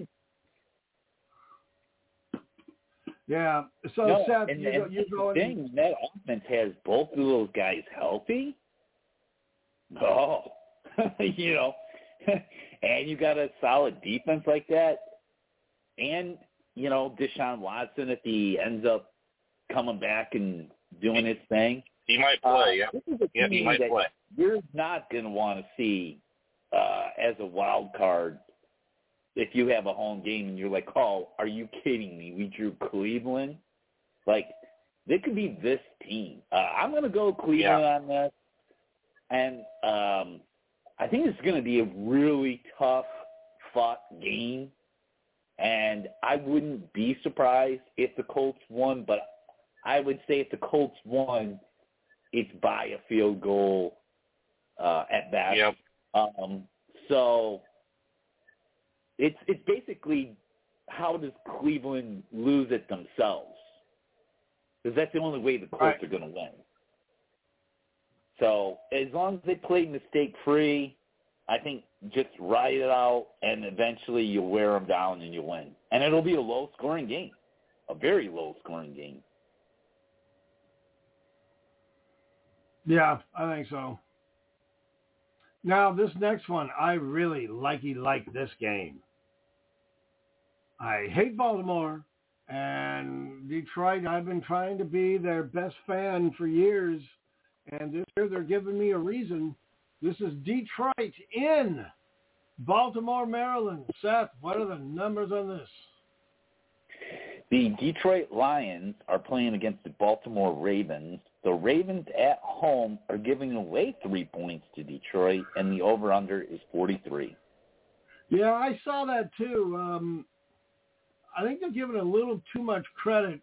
yeah, so no, Seth, and, you, and you the going? thing, that offense has both of those guys healthy. Oh, you know, and you got a solid defense like that, and you know Deshaun Watson, if he ends up coming back and doing his thing, he might play. Uh, yeah, yeah, he might play. You're not going to want to see uh, as a wild card. If you have a home game and you're like, oh, are you kidding me? We drew Cleveland? Like, they could be this team. Uh, I'm going to go Cleveland yeah. on this. And um, I think it's going to be a really tough fought game. And I wouldn't be surprised if the Colts won, but I would say if the Colts won, it's by a field goal uh, at best. Yep. Um, so it's it's basically how does Cleveland lose it themselves? Because that's the only way the Colts right. are going to win. So as long as they play mistake-free, I think just ride it out, and eventually you wear them down and you win. And it'll be a low-scoring game, a very low-scoring game. Yeah, I think so. Now, this next one, I really likey like this game. I hate Baltimore, and Detroit, I've been trying to be their best fan for years, and this year they're giving me a reason. This is Detroit in Baltimore, Maryland. Seth, what are the numbers on this? The Detroit Lions are playing against the Baltimore Ravens. The Ravens at home are giving away three points to Detroit, and the over-under is forty-three. Yeah, I saw that too. Um, I think they're giving a little too much credit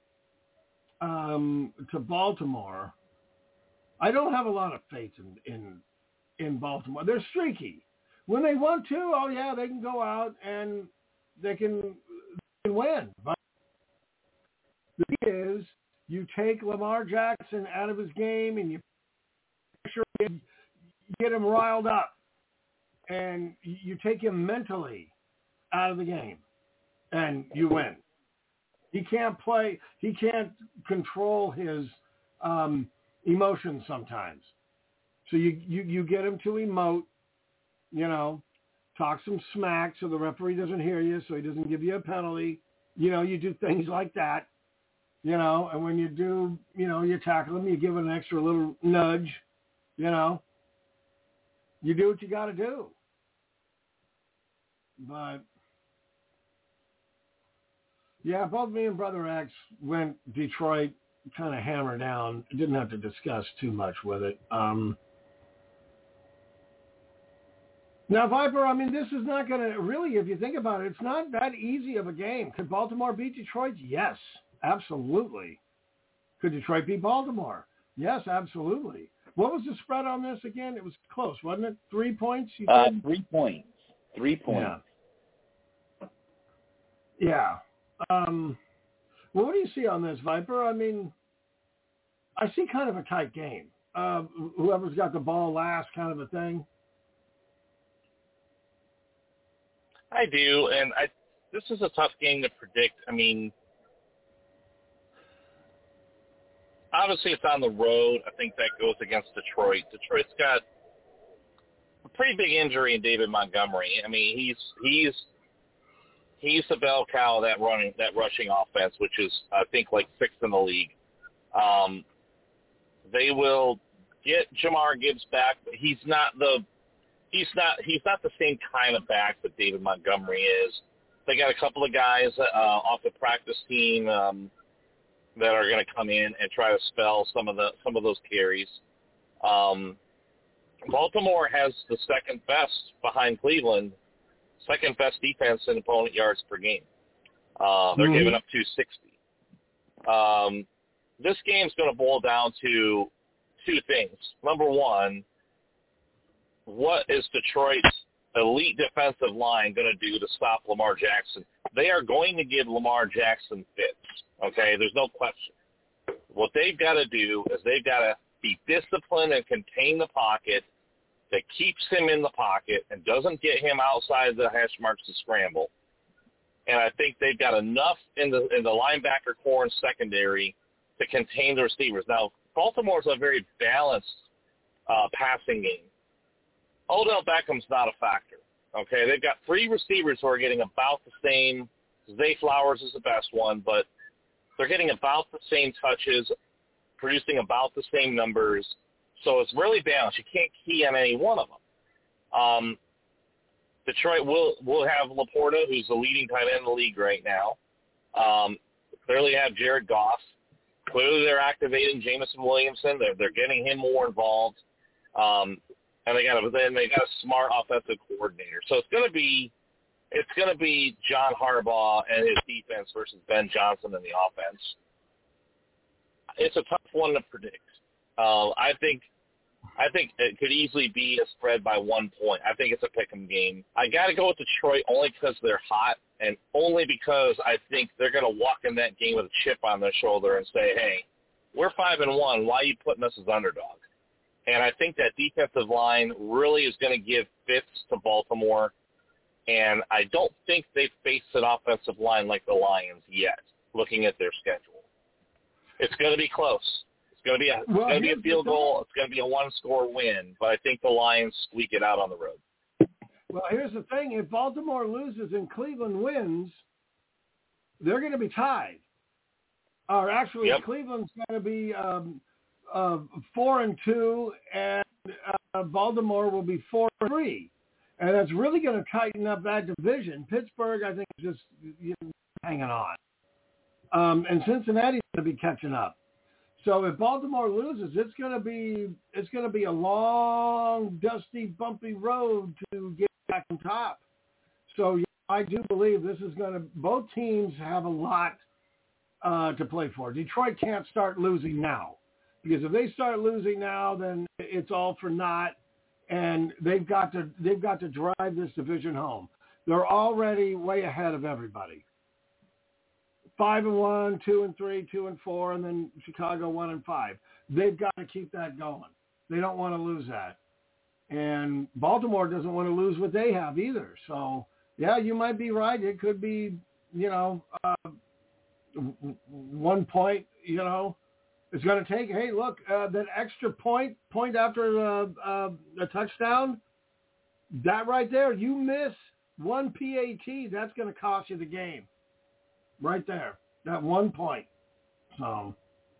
um, to Baltimore. I don't have a lot of faith in, in in Baltimore. They're streaky. When they want to, oh yeah, they can go out and they can, they can win. But the thing is, you take Lamar Jackson out of his game and you you get him riled up, and you take him mentally out of the game, and you win. He can't play. He can't control his um, emotions sometimes. So you, you, you get him to emote, you know, talk some smack so the referee doesn't hear you, so he doesn't give you a penalty. You know, you do things like that, you know, and when you do, you know, you tackle him, you give him an extra little nudge, you know. You do what you got to do. But, yeah, both me and Brother X went Detroit kind of hammer down. Didn't have to discuss too much with it. Um, now, Viper, I mean, this is not going to really, if you think about it, it's not that easy of a game. Could Baltimore beat Detroit? Yes, absolutely. Could Detroit beat Baltimore? Yes, absolutely. What was the spread on this again? It was close, wasn't it? Three points? You uh, said? three points. Three points. Yeah. Yeah. Um, well, what do you see on this, Viper? I mean, I see kind of a tight game. Uh, whoever's got the ball last kind of a thing. I do, and I this is a tough game to predict. I mean, obviously it's on the road. I think that goes against Detroit. Detroit's got a pretty big injury in David Montgomery. I mean, he's he's he's the bell cow of that running that rushing offense, which is I think like sixth in the league. Um, they will get Jahmyr Gibbs back, but he's not the he's not he's not the same kind of back that David Montgomery is. They got a couple of guys uh, off the practice team um, that are going to come in and try to spell some of the some of those carries. Um, Baltimore has the second best behind Cleveland, second best defense in opponent yards per game. Uh, they're mm-hmm. giving up two sixty. Um, this game's going to boil down to two things. Number one, what is Detroit's elite defensive line going to do to stop Lamar Jackson? They are going to give Lamar Jackson fits, okay? There's no question. What they've got to do is they've got to be disciplined and contain the pocket that keeps him in the pocket and doesn't get him outside the hash marks to scramble. And I think they've got enough in the in the linebacker core and secondary to contain the receivers. Now, Baltimore's a very balanced uh, passing game. Odell Beckham's not a factor, okay? They've got three receivers who are getting about the same. Zay Flowers is the best one, but they're getting about the same touches, producing about the same numbers. So it's really balanced. You can't key on any one of them. Um, Detroit will will have Laporta, who's the leading tight end in the league right now. Um, clearly have Jared Goff. Clearly they're activating Jameson Williamson. They're they're getting him more involved. Um, and they got a then they got a smart offensive coordinator. So it's gonna be it's gonna be John Harbaugh and his defense versus Ben Johnson in the offense. It's a tough one to predict. Uh, I think I think it could easily be a spread by one point. I think it's a pick'em game. I got to go with Detroit only because they're hot and only because I think they're going to walk in that game with a chip on their shoulder and say, hey, we're five and one. Why are you putting us as underdog? And I think that defensive line really is going to give fits to Baltimore. And I don't think they've faced an offensive line like the Lions yet, looking at their schedule. It's going to be close. It's going to be a, well, it's going to be a field goal. It's going to be a one-score win, but I think the Lions squeak it out on the road. Well, here's the thing. If Baltimore loses and Cleveland wins, they're going to be tied. Or actually, yep. Cleveland's going to be um, uh, four and two, and uh, Baltimore will be four and three. And that's really going to tighten up that division. Pittsburgh, I think, is just you know, hanging on. Um, and Cincinnati's going to be catching up. So if Baltimore loses, it's going to be it's going to be a long, dusty, bumpy road to get back on top. So yeah, I do believe this is going to. Both teams have a lot uh, to play for. Detroit can't start losing now because if they start losing now, then it's all for naught, and they've got to they've got to drive this division home. They're already way ahead of everybody. Five and one, two and three, two and four, and then Chicago one and five. They've got to keep that going They don't want to lose that. And Baltimore doesn't want to lose what they have either. So, yeah, you might be right. It could be, you know, uh, one point, you know, it's going to take, hey, look, uh, that extra point, point after uh, uh, a touchdown, that right there, you miss one P A T, that's going to cost you the game. Right there, that one point. So,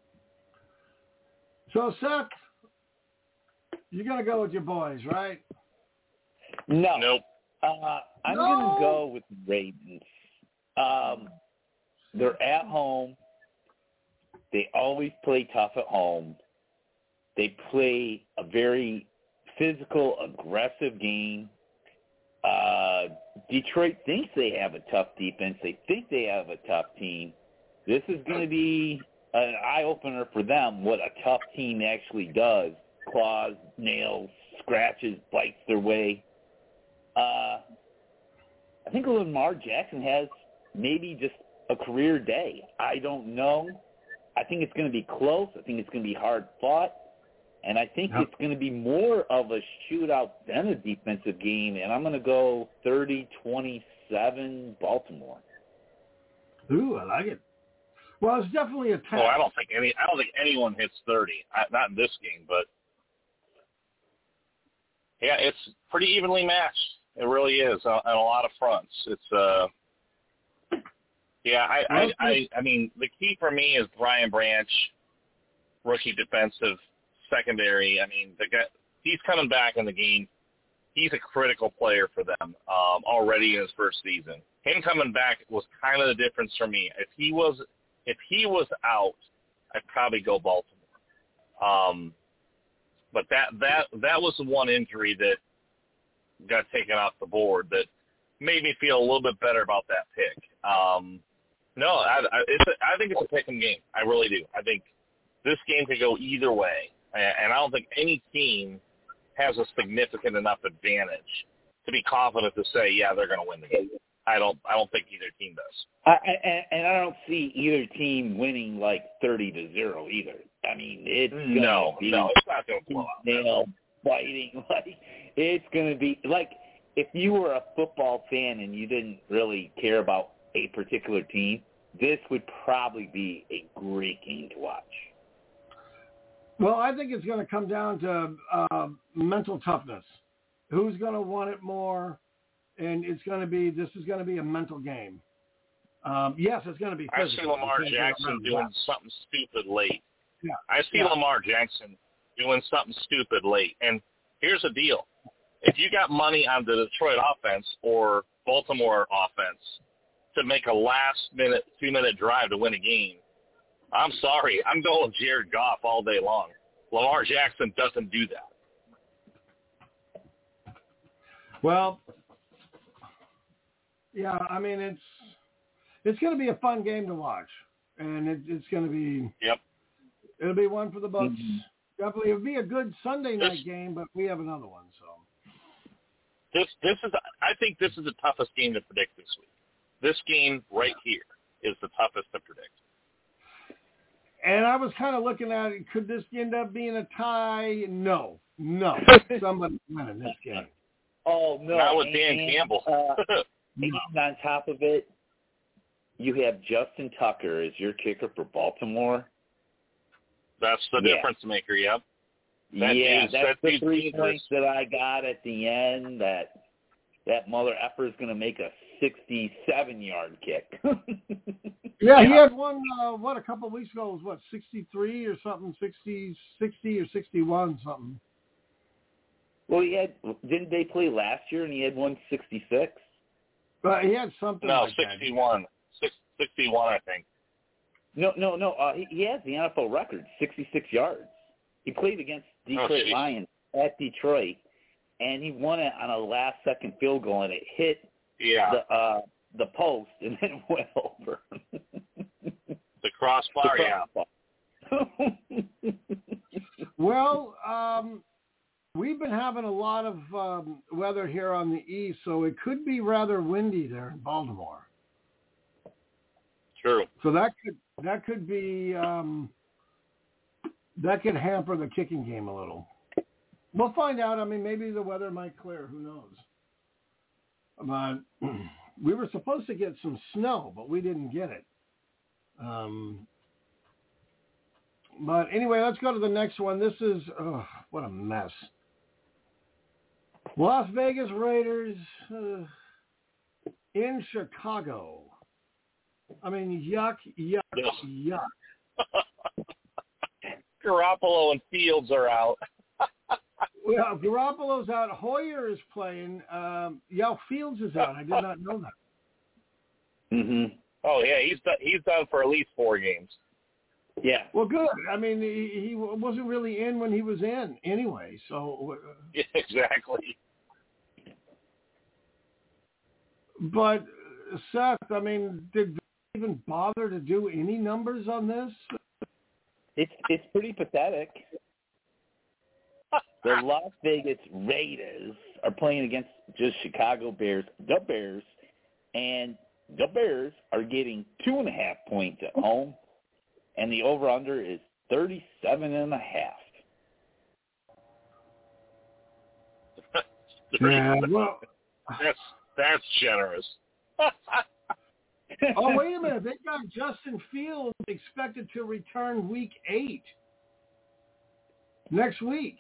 so Seth, you're going to go with your boys, right? No. Nope. Uh, I'm No. going to go with Ravens. Um, they're at home. They always play tough at home. They play a very physical, aggressive game. Uh, Detroit thinks they have a tough defense. They think they have a tough team. This is going to be an eye-opener for them, what a tough team actually does. Claws, nails, scratches, bites their way. Uh, I think Lamar Jackson has maybe just a career day. I don't know. I think it's going to be close. I think it's going to be hard fought. And I think Yep. it's going to be more of a shootout than a defensive game. And I'm going to go thirty twenty-seven Baltimore. Ooh, I like it. Well, it's definitely a test. Well, I don't think any. I don't think anyone hits thirty. I, not in this game, but yeah, it's pretty evenly matched. It really is on, on a lot of fronts. It's uh, yeah. I, I, I, I mean, the key for me is Brian Branch, rookie defensive secondary. I mean, the guy, he's coming back in the game. He's a critical player for them um, already in his first season. Him coming back was kind of the difference for me. If he was if he was out, I'd probably go Baltimore. Um, but that that that was the one injury that got taken off the board that made me feel a little bit better about that pick. Um, no, I, I, it's a, I think it's a pick 'em game. I really do. I think this game could go either way, and I don't think any team has a significant enough advantage to be confident to say, yeah, they're going to win the game. I don't. I don't think either team does. I, I, and I don't see either team winning like thirty to zero either. I mean, it's gonna No, be no, it's not going to blow out. nail biting. Like it's going to be like if you were a football fan and you didn't really care about a particular team, this would probably be a great game to watch. Well, I think it's going to come down to uh, mental toughness. Who's going to want it more? And it's going to be, this is going to be a mental game. Um, yes, it's going to be I physical. see Lamar You can't Jackson get around doing that. something stupid late. Yeah. I see Yeah. Lamar Jackson doing something stupid late. And here's the deal. If you got money on the Detroit offense or Baltimore offense to make a last-minute, two-minute drive to win a game, I'm sorry. I'm going with Jared Goff all day long. Lamar Jackson doesn't do that. Well, yeah, I mean, it's it's going to be a fun game to watch. And it, it's going to be Yep. it'll be one for the books. Mm-hmm. Definitely, it'll be a good Sunday night This- game, but we have another one. So This this is I think this is the toughest game to predict this week. This game right here is the toughest to predict. And I was kind of looking at it. Could this end up being a tie? No. No. Somebody's winning this game. Oh, no. Not with and, Dan and, Campbell. Uh, and on top of it, you have Justin Tucker as your kicker for Baltimore. That's the Yeah. difference maker, yep. That yeah, dude's- that's that the dude's three dangerous. points that I got at the end. That that mother effer is going to make a sixty-seven-yard kick. Yeah, he had one, uh, what, a couple of weeks ago. It was, what, sixty-three or something, sixty, sixty or sixty-one, something. Well, he had. Didn't they play last year and he had one sixty-six? But he had something No, like that. sixty-one. Six, sixty-one, I think. No, no, no. Uh, he, he has the N F L record, sixty-six yards. He played against Detroit Oh, geez. Lions at Detroit, and he won it on a last-second field goal, and it hit Yeah. the uh, the post and then went over. The crossbar, The yeah. crossbar. Well, um, we've been having a lot of um, weather here on the east, so it could be rather windy there in Baltimore. True. So that could that could be um, that could hamper the kicking game a little. We'll find out. I mean, maybe the weather might clear. Who knows? But we were supposed to get some snow, but we didn't get it. Um, but anyway, let's go to the next one. This is, oh, what a mess. Las Vegas Raiders uh, in Chicago. I mean, yuck, yuck, yuck. Garoppolo and Fields are out. Well, Garoppolo's out. Hoyer is playing. Um, yeah, Fields is out. I did not know that. Mhm. Oh yeah, he's done, he's done for at least four games. Yeah. Well, good. I mean, he, he wasn't really in when he was in anyway. So. Uh, Yeah, exactly. But Seth, I mean, did they even bother to do any numbers on this? It's it's pretty pathetic. The Las Vegas Raiders are playing against just Chicago Bears, the Bears, and the Bears are getting two and a half points at home, and the over-under is thirty-seven and a half. Yeah, well, that's that's generous. Oh, wait a minute. They got Justin Fields expected to return week eight. Next week.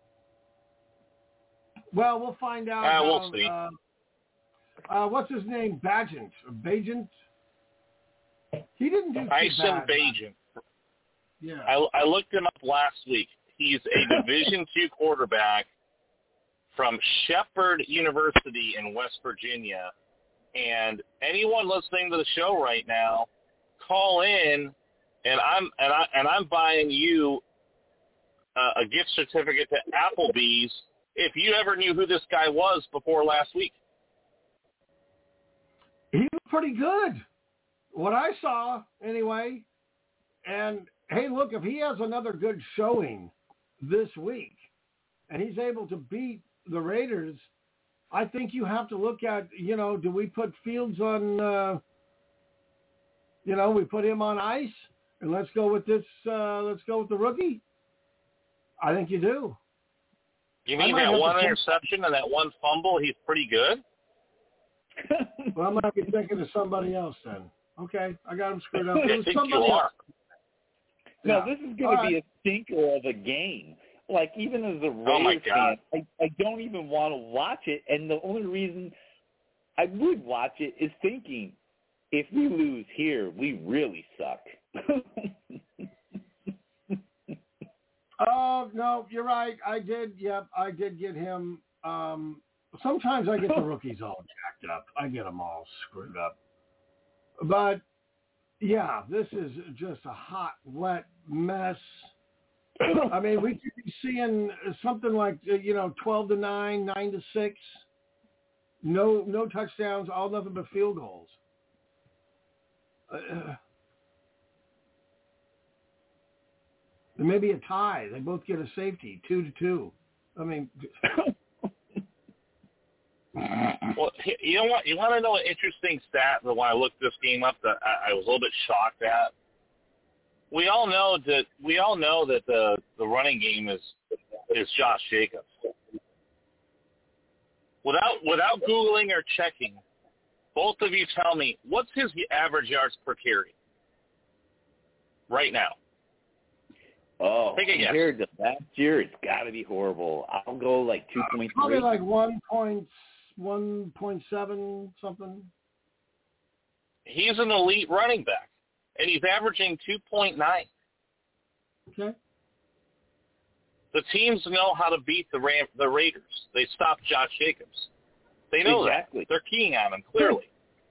Well, we'll find out. Uh, we'll how, see. Uh, uh, what's his name? Bagent. Bagent? He didn't do too Tyson bad. Bagent. Yeah. I, I looked him up last week. He's a Division two quarterback from Shepherd University in West Virginia. And anyone listening to the show right now, call in, and I'm and I and I'm buying you uh, a gift certificate to Applebee's if you ever knew who this guy was before last week. He was pretty good. What I saw, anyway. And, hey, look, if he has another good showing this week and he's able to beat the Raiders, I think you have to look at, you know, do we put Fields on, uh, you know, we put him on ice and let's go with this, uh, let's go with the rookie? I think you do. You mean that one interception and that one fumble, he's pretty good? Well, I might be thinking of somebody else then. Okay, I got him screwed up. It I was think somebody you else. are. No, Yeah. this is going to All be right. a stinker of a game. Like, even as a Oh, my Raiders God. fan, I, I don't even want to watch it. And the only reason I would watch it is thinking, if we lose here, we really suck. Oh, no, you're right. I did, yep, I did get him. Um, sometimes I get the rookies all jacked up. I get them all screwed up. But, yeah, this is just a hot, wet mess. I mean, we could be seeing something like, uh, you know, twelve to nine, nine to six. No no touchdowns, all nothing but field goals. Uh, maybe a tie. They both get a safety, two to two. I mean, Well, you know what? You want to know an interesting stat that when I looked this game up that I, I was a little bit shocked at? We all know that we all know that the, the running game is is Josh Jacobs. Without without Googling or checking, both of you tell me, what's his average yards per carry right now? Oh, Take a guess. compared to last year, it's got to be horrible. I'll go like two point three. probably like one point one point seven something. He's an elite running back, and he's averaging two point nine. Okay. The teams know how to beat the Ram, the Raiders. They stopped Josh Jacobs. They know Exactly. that. They're keying on him, clearly.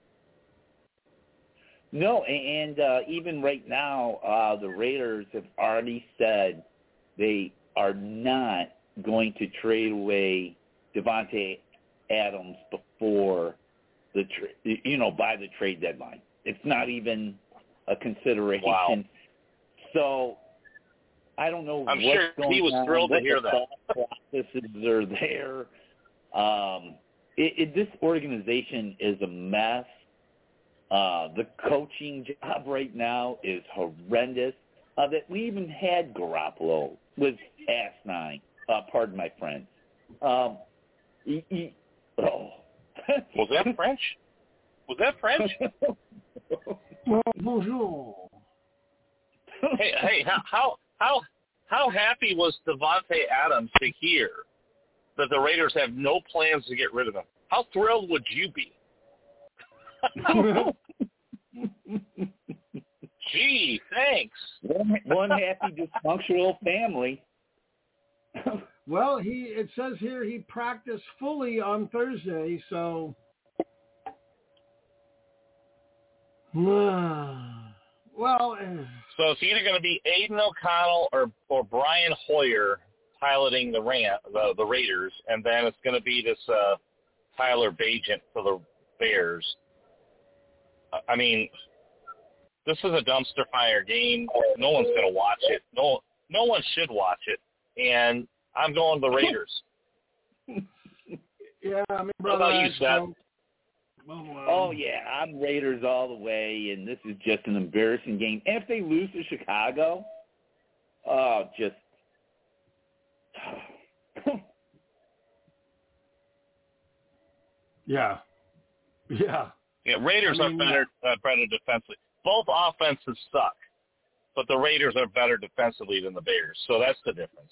No, and uh, even right now, uh, the Raiders have already said they are not going to trade away Devontae Adams before the tra- you know by the trade deadline. It's not even a consideration. Wow. So I don't know. I'm what's sure going he was on, thrilled to what hear the that. thought processes are there. Um, it, it, this organization is a mess. Uh, the coaching job right now is horrendous. Uh, that we even had Garoppolo was asinine. uh, pardon my French. Um, he, he, oh. Was that French? Was that French? Well, bonjour. hey, hey, how how how how happy was Devontae Adams to hear that the Raiders have no plans to get rid of him? How thrilled would you be? Gee, thanks. One, one happy dysfunctional family. Well, he it says here he practiced fully on Thursday, so well. So it's either going to be Aiden O'Connell or or Brian Hoyer piloting the Ram, the, the Raiders, and then it's going to be this uh, Tyler Bagent for the Bears. I mean, this is a dumpster fire game. No one's going to watch it. No, no one should watch it, and I'm going the Raiders. Yeah, I mean, what about you, Seth? So, well, oh, yeah, I'm Raiders all the way, and this is just an embarrassing game. And if they lose to Chicago, oh, just yeah, yeah. Yeah, Raiders I mean, are better, uh, better defensively. Both offenses suck, but the Raiders are better defensively than the Bears, so that's the difference.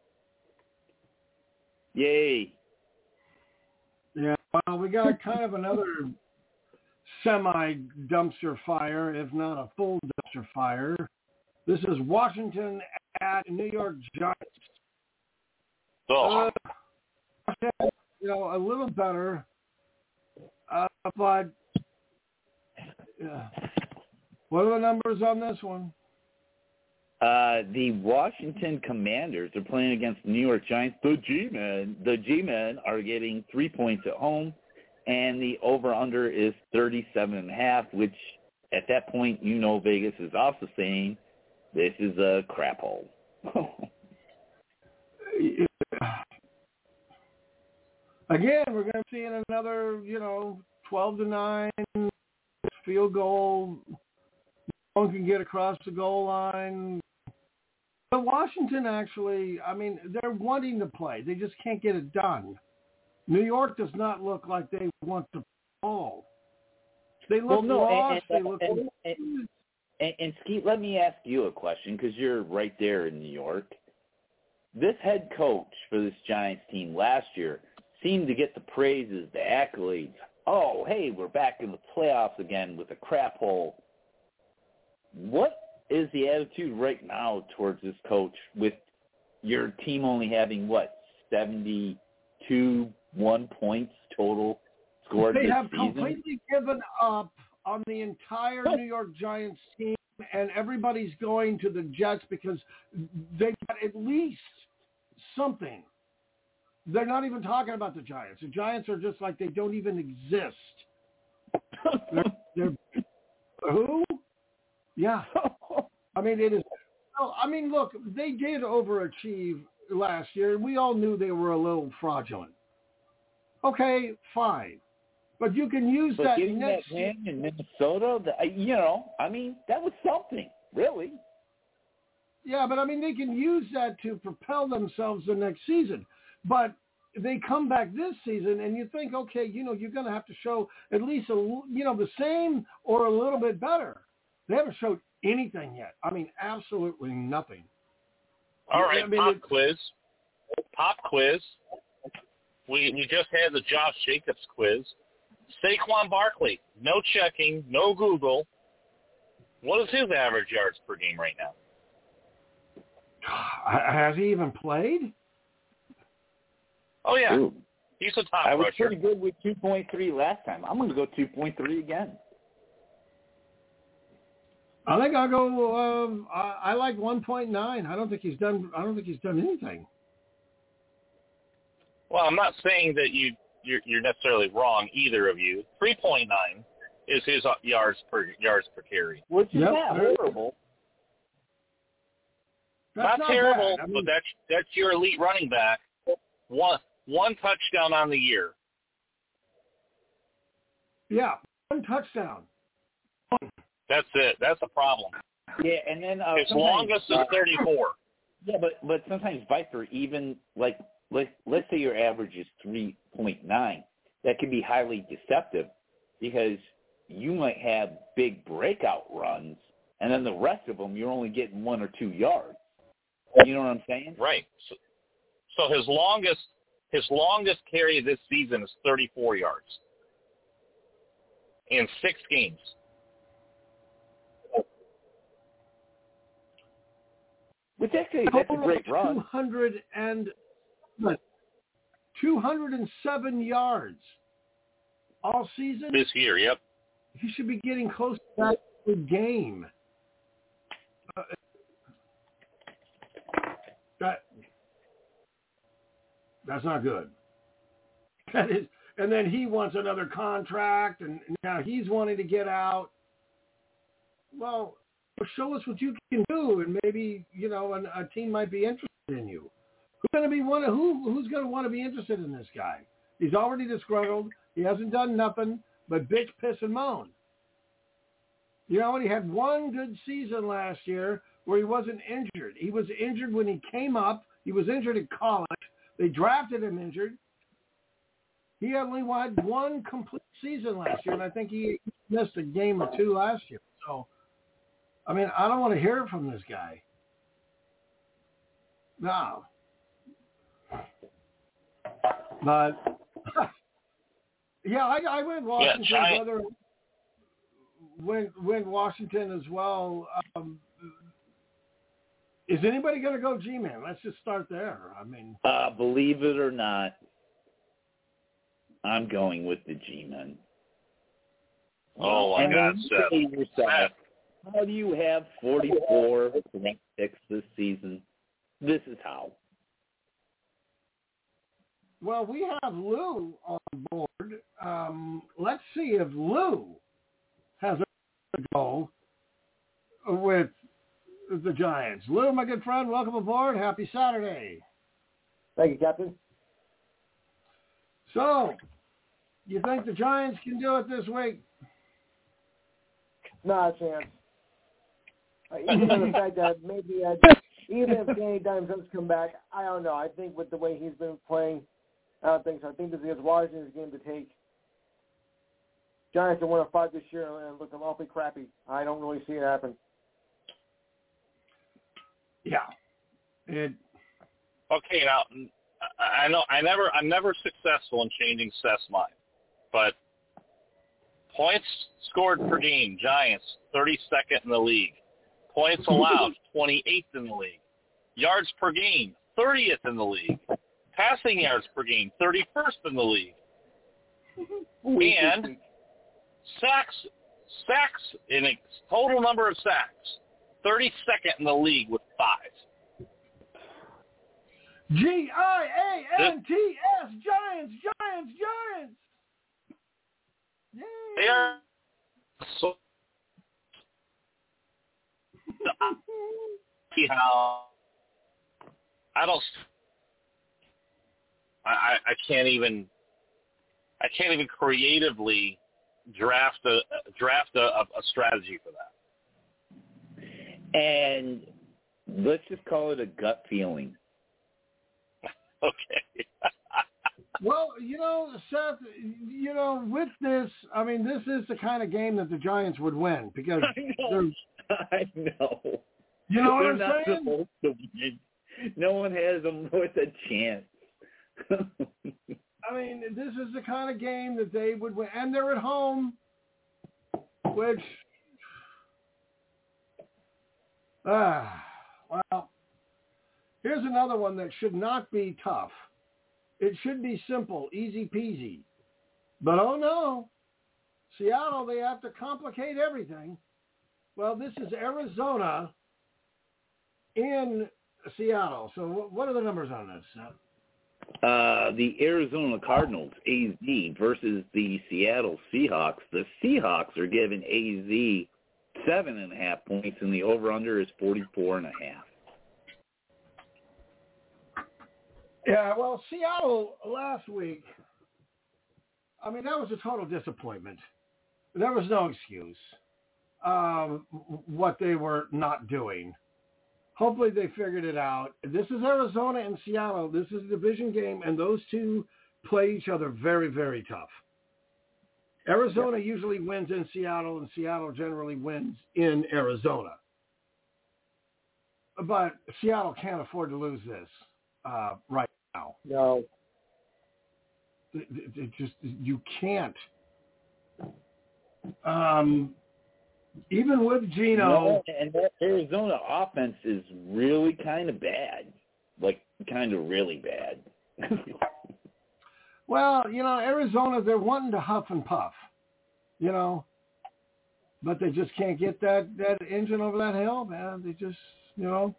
Yay. Yeah, well, we got kind of another semi-dumpster fire, if not a full dumpster fire. This is Washington at New York Giants. Oh. Uh, you know, a little better, uh, but yeah. What are the numbers on this one? Uh, the Washington Commanders are playing against the New York Giants. The G-Men, the G-Men are getting three points at home, and the over-under is thirty-seven and a half, which at that point, you know, Vegas is also saying this is a crap hole. Again, we're going to see another, you know, twelve to nine field goal. No one can get across the goal line. But Washington actually, I mean, they're wanting to play. They just can't get it done. New York does not look like they want to play. They look well, no, lost. And, and, they look and, and, and, and Skeet, let me ask you a question because you're right there in New York. This head coach for this Giants team last year seemed to get the praises, the accolades. Oh, hey, we're back in the playoffs again with a crap hole. What is the attitude right now towards this coach with your team only having, what, seventy-two, one points total scored they this have season? Completely given up on the entire New York Giants team, and everybody's going to the Jets because they got at least something. They're not even talking about the Giants. The Giants are just like they don't even exist. They're, they're who? Yeah. I mean, it is. Well, I mean, look, they did overachieve last year. We all knew they were a little fraudulent. Okay, fine. But you can use but that getting next that win in Minnesota, the, you know, I mean, that was something, really. Yeah, but I mean, they can use that to propel themselves the next season. But they come back this season, and you think, okay, you know, you're going to have to show at least a, you know, the same or a little bit better. They haven't showed anything yet. I mean, absolutely nothing. All right, I mean, pop it, quiz. Pop quiz. We we just had the Josh Jacobs quiz. Saquon Barkley, no checking, no Google. What is his average yards per game right now? Has he even played? Oh, yeah. Ooh. He's a top I was rusher. pretty good with two point three last time. I'm going to go two point three again. I think I'll go. Um, I, I like one point nine. I don't think he's done. I don't think he's done anything. Well, I'm not saying that you you're, you're necessarily wrong, either of you. three point nine is his yards per yards per carry. Which is Yep. not horrible. That's not, not terrible, bad. I mean, but that's that's your elite running back. One one touchdown on the year. yeah, one touchdown. That's it. That's a problem. Yeah, and then uh, His longest is uh, thirty-four. Yeah, but but sometimes Viper, even like let let's say your average is three point nine, that can be highly deceptive because you might have big breakout runs, and then the rest of them you're only getting one or two yards. You know what I'm saying? Right. So, so his longest his longest carry this season is thirty-four yards in six games. Which actually, that's a great run. two hundred and two hundred seven yards all season. This year, yep. He should be getting close to that per game. Uh, that that's not good. That is, and then he wants another contract, and now he's wanting to get out. Well, show us what you can do, and maybe you know an, a team might be interested in you. Who's going to be one? Who who's going to want to be interested in this guy? He's already disgruntled. He hasn't done nothing but bitch, piss, and moan. You know, and he had one good season last year where he wasn't injured. He was injured when he came up. He was injured in college. They drafted him injured. He only had one complete season last year, and I think he missed a game or two last year. So, I mean, I don't want to hear from this guy. No. But, yeah, I, I went Washington. Yeah, Giant. Brother, went, went Washington as well. Um, is anybody going to go G-Man? Let's just start there. I mean. Uh, believe it or not, I'm going with the G-Men. Oh, my God, Seth. Seth. How do you have forty-four ranked picks this season? This is how. Well, we have Lou on board. Um, let's see if Lou has a goal with the Giants. Lou, my good friend, welcome aboard. Happy Saturday. Thank you, Captain. So, you think the Giants can do it this week? Not a chance. Uh, even on the fact that maybe uh, even if Danny Dimes does come back, I don't know. I think with the way he's been playing, I don't think so. I think this is Washington's game to take. Giants have won a five this year and looking awfully crappy. I don't really see it happen. Yeah. It. Okay, now I know I never I'm never successful in changing Seth's mind, but points scored per game, Giants thirty-second in the league. Points allowed, twenty-eighth in the league. Yards per game, thirtieth in the league. Passing yards per game, thirty-first in the league. And sacks, sacks in a total number of sacks, thirty-second in the league with five. G I A N T S, Giants, Giants, Giants. Yay. They are so see how I don't I, I can't even I can't even creatively draft a draft a, a strategy for that. And let's just call it a gut feeling. Okay. Well, you know, Seth, you know, with this, I mean, this is the kind of game that the Giants would win because I know. I know. You know what They're I'm not saying? supposed to win. No one has them with a chance. I mean, this is the kind of game that they would win, and they're at home, which, ah, well, here's another one that should not be tough. It should be simple, easy peasy. But oh no, Seattle, they have to complicate everything. Well, this is Arizona in Seattle. So what are the numbers on this? Uh, the Arizona Cardinals, A Z, versus the Seattle Seahawks. The Seahawks are giving A Z seven and a half points, and the over-under is forty-four and a half. Yeah, well, Seattle last week, I mean, that was a total disappointment. There was no excuse um, what they were not doing. hopefully they figured it out. This is Arizona and Seattle. This is a division game, and those two play each other very, very tough. Arizona yeah. usually wins in Seattle, and Seattle generally wins in Arizona. But Seattle can't afford to lose this uh, right now. No. It, it, it just, you can't. Um, even with Geno. No, and that Arizona offense is really kind of bad. Like, kind of really bad. Well, you know, Arizona, they're wanting to huff and puff, you know. But they just can't get that, that engine over that hill, man. They just, you know.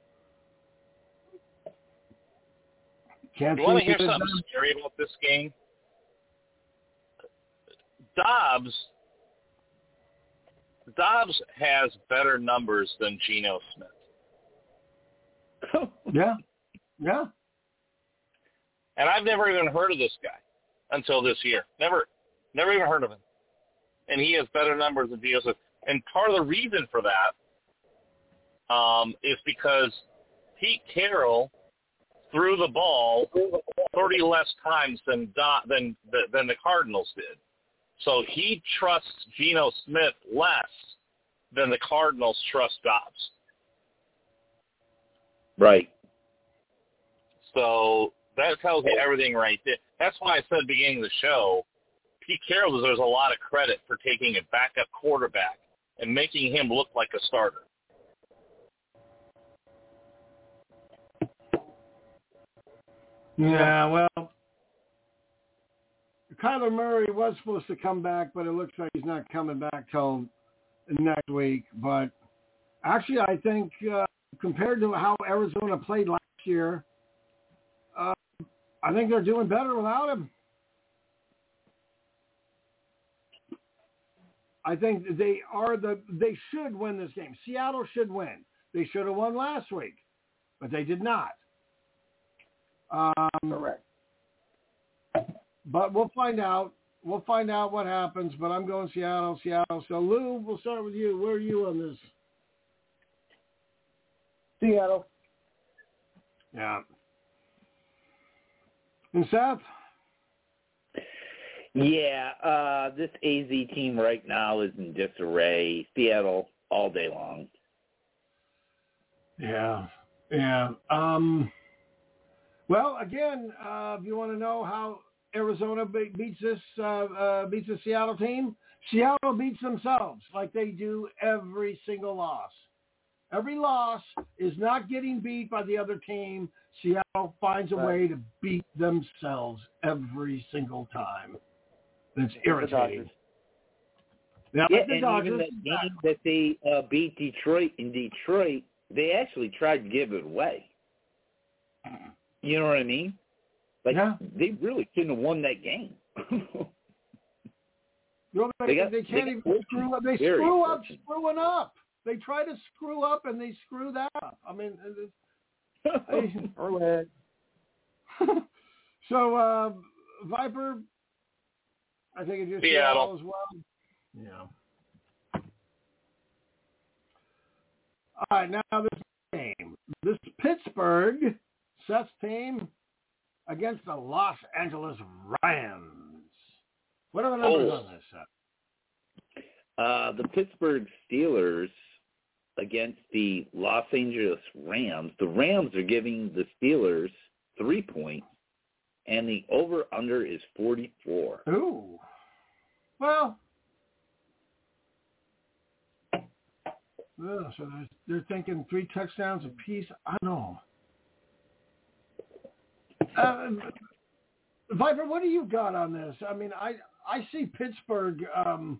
Can't you want to hear something done. Scary about this game? Dobbs, Dobbs has better numbers than Geno Smith. Yeah, yeah. And I've never even heard of this guy until this year. Never, never even heard of him. And he has better numbers than Geno Smith. And part of the reason for that um, is because Pete Carroll threw the ball thirty less times than Do- than than the Cardinals did. So he trusts Geno Smith less than the Cardinals trust Dobbs. Right. So that tells you everything right there. That's why I said at the beginning of the show, Pete Carroll deserves a lot of credit for taking a backup quarterback and making him look like a starter. Yeah, well, Kyler Murray was supposed to come back, but it looks like he's not coming back till next week. But actually, I think uh, compared to how Arizona played last year, uh, I think they're doing better without him. I think they are the they should win this game. Seattle should win. They should have won last week, but they did not. Um, Correct. But we'll find out. We'll find out what happens. But I'm going Seattle, Seattle. So Lou, we'll start with you. Where are you on this? Seattle. Yeah. And Seth? Yeah, uh, this A Z team right now is in disarray. Seattle all day long. Yeah, yeah. Um, well, again, uh, if you want to know how Arizona be- beats this uh, uh, beats the Seattle team, Seattle beats themselves like they do every single loss. Every loss is not getting beat by the other team. Seattle finds a way to beat themselves every single time. It's irritating. Yeah, yeah, and Dodgers, even that game that they uh, beat Detroit in Detroit, they actually tried to give it away. You know what I mean? Like, yeah. They really couldn't have won that game. No, they, they, got, they can't they even screw up. They screw up screwing up. They try to screw up, and they screw that up. I mean, I, so, uh, Viper, I think it's just Seattle as well. Yeah. All right, now this game. This Pittsburgh, Seth's team, against the Los Angeles Rams. What are the numbers oh. on this, Seth? Uh, the Pittsburgh Steelers against the Los Angeles Rams. The Rams are giving the Steelers three points, and the over-under is forty-four. Ooh. Well, yeah, so they're, they're thinking three touchdowns apiece. I don't know. Uh, Viper, what do you got on this? I mean, I I see Pittsburgh, um,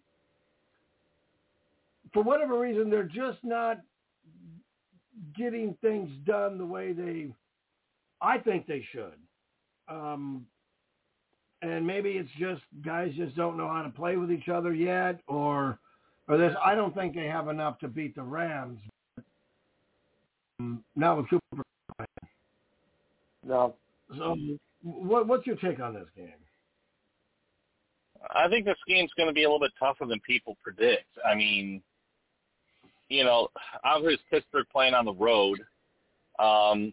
for whatever reason, they're just not getting things done the way they, I think they should. Um, and maybe it's just guys just don't know how to play with each other yet, or or this. I don't think they have enough to beat the Rams. Um, not with Cooper. No. So, what, what's your take on this game? I think this game's going to be a little bit tougher than people predict. I mean, you know, obviously Pittsburgh playing on the road, Um,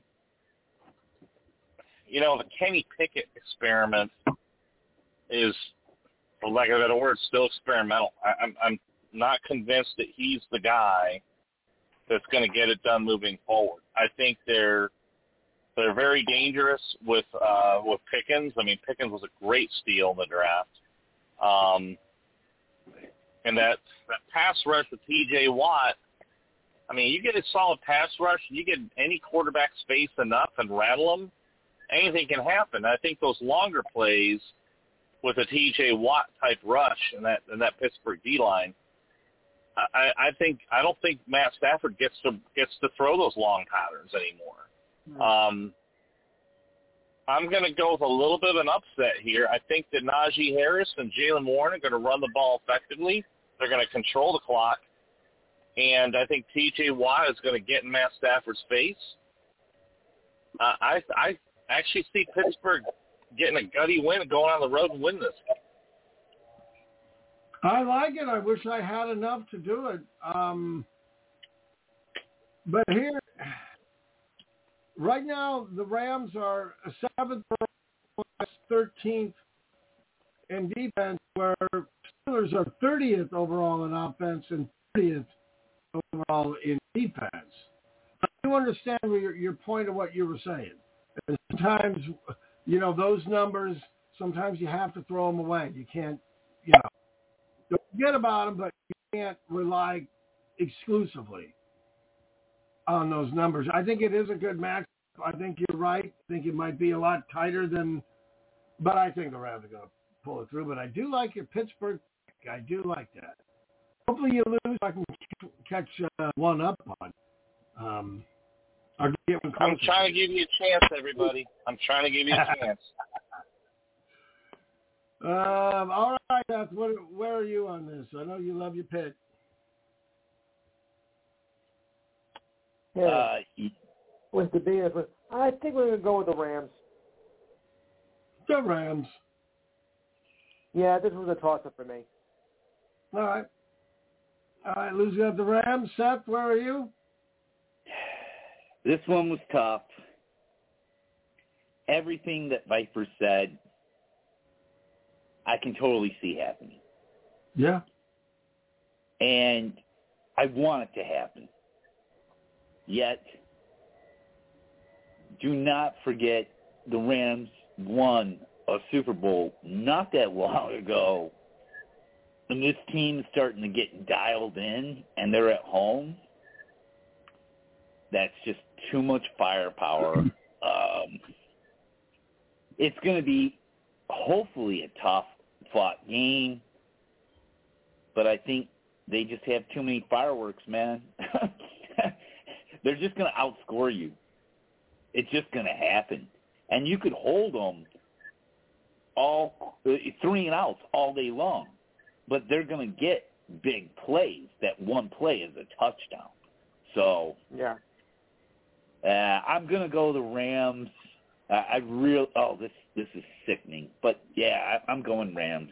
you know, the Kenny Pickett experiment is, for lack of a better word, still experimental. I, I'm, I'm not convinced that he's the guy that's going to get it done moving forward. I think they're they're very dangerous with uh, with Pickens. I mean, Pickens was a great steal in the draft. Um, and that, that pass rush with T J Watt, I mean, you get a solid pass rush, you get any quarterback space enough and rattle them, anything can happen. I think those longer plays with a T J Watt type rush and that and that Pittsburgh D-line, I, I think I don't think Matt Stafford gets to gets to throw those long patterns anymore. Mm-hmm. Um, I'm going to go with a little bit of an upset here. I think that Najee Harris and Jalen Warren are going to run the ball effectively. They're going to control the clock. And I think T J Watt is going to get in Matt Stafford's face. Uh, I I actually see Pittsburgh getting a gutty win and going on the road and win this. I like it. I wish I had enough to do it. Um, but here, right now, the Rams are seventh, thirteenth in defense, where Steelers are thirtieth overall in offense and thirtieth overall in defense. I do understand your, your point of what you were saying. And sometimes, you know, those numbers, sometimes you have to throw them away. You can't, you know, don't forget about them, but you can't rely exclusively on those numbers. I think it is a good match. I think you're right. I think it might be a lot tighter than, but I think the Rams are going to pull it through. But I do like your Pittsburgh pick. I do like that. Hopefully you lose. I can catch uh, one up on. Um, I'll get one I'm trying to give you a chance, everybody. I'm trying to give you a chance. um, all right, Beth, what, where are you on this? I know you love your pick. Yeah. Uh, with the Bears, I think we're going to go with the Rams. The Rams. Yeah, this was a toss-up for me. All right. All right, Lou's got the Rams. Seth, where are you? This one was tough. Everything that Viper said, I can totally see happening. Yeah. And I want it to happen. Yet, do not forget the Rams won a Super Bowl not that long ago. And this team is starting to get dialed in, and they're at home. That's just too much firepower. Um, it's going to be hopefully a tough-fought game, but I think they just have too many fireworks, man. They're just going to outscore you. It's just going to happen. And you could hold them all three and outs all day long, but they're going to get big plays. That one play is a touchdown. So yeah, uh, I'm going to go the Rams. Uh, I real oh this this is sickening, but yeah, I, I'm going Rams.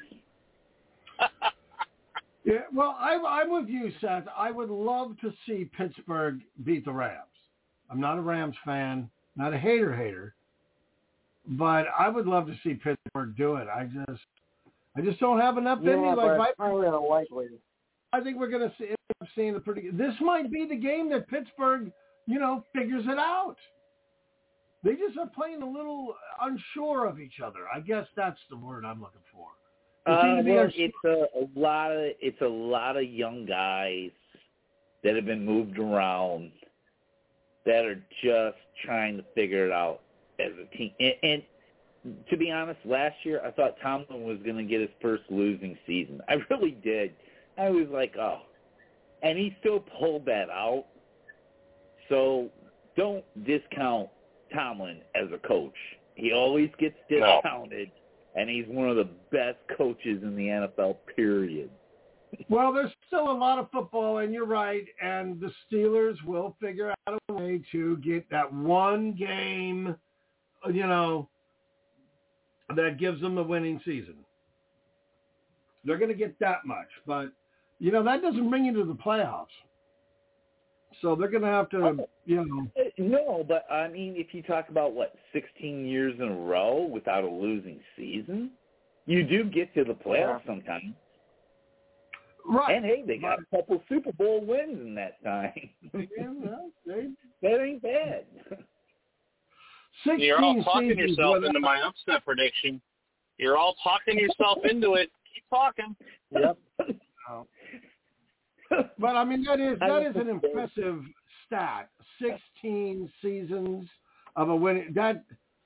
Yeah, well, I, I'm with you, Seth. I would love to see Pittsburgh beat the Rams. I'm not a Rams fan, not a hater hater, but I would love to see Pittsburgh do it. I just, I just don't have enough yeah, in me. Like Like highly unlikely. I think we're going to see, end up seeing a pretty. This might be the game that Pittsburgh, you know, figures it out. They just are playing a little unsure of each other. I guess that's the word I'm looking for. Uh, well, it's a, a lot of it's a lot of young guys that have been moved around that are just trying to figure it out as a team. And, and to be honest, last year I thought Tomlin was going to get his first losing season. I really did. I was like, oh, and he still pulled that out. So don't discount Tomlin as a coach. He always gets discounted. No. And he's one of the best coaches in the N F L, period. Well, there's still a lot of football, and you're right, and the Steelers will figure out a way to get that one game, you know, that gives them the winning season. They're going to get that much, but, you know, that doesn't bring you to the playoffs. So they're going to have to, you know. No, but I mean, if you talk about what sixteen years in a row without a losing season, you do get to the playoffs Yeah. sometimes. Right. And hey, they got a couple Super Bowl wins in that time. Yeah, well, they- That ain't bad. sixteen You're all talking seasons yourself without- into my upset prediction. You're all talking yourself into it. Keep talking. Yep. But I mean, that is I that don't is an think so. impressive stat. Sixteen seasons of a winning. That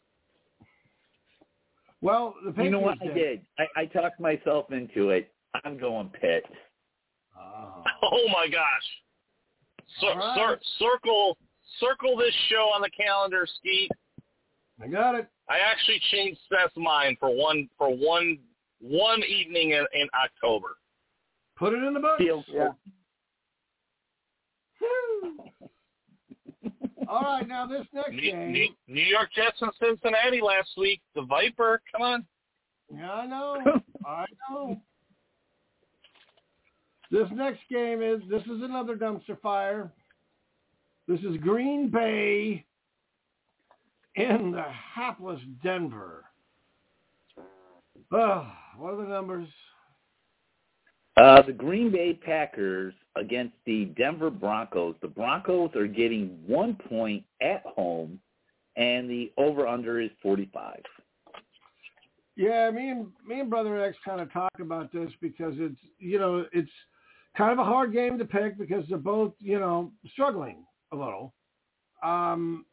well, the Patriots You know what I did? I, I talked myself into it. I'm going Pitt. Oh. Oh my gosh! Cir- All right. cir- circle, circle this show on the calendar, Skeet. I got it. I actually changed Seth's mind for one for one one evening in, in October. Put it in the book. Feels Yeah. All right, now this next New, game. New, New York Jets and Cincinnati last week. The Viper, come on. Yeah, I know. I know. This next game is this is another dumpster fire. This is Green Bay in the hapless Denver. Oh, what are the numbers? Uh, the Green Bay Packers against the Denver Broncos. The Broncos are getting one point at home, and the over-under is forty-five. Yeah, me and me and Brother X kind of talked about this because it's you know it's kind of a hard game to pick because they're both you know struggling a little. Um,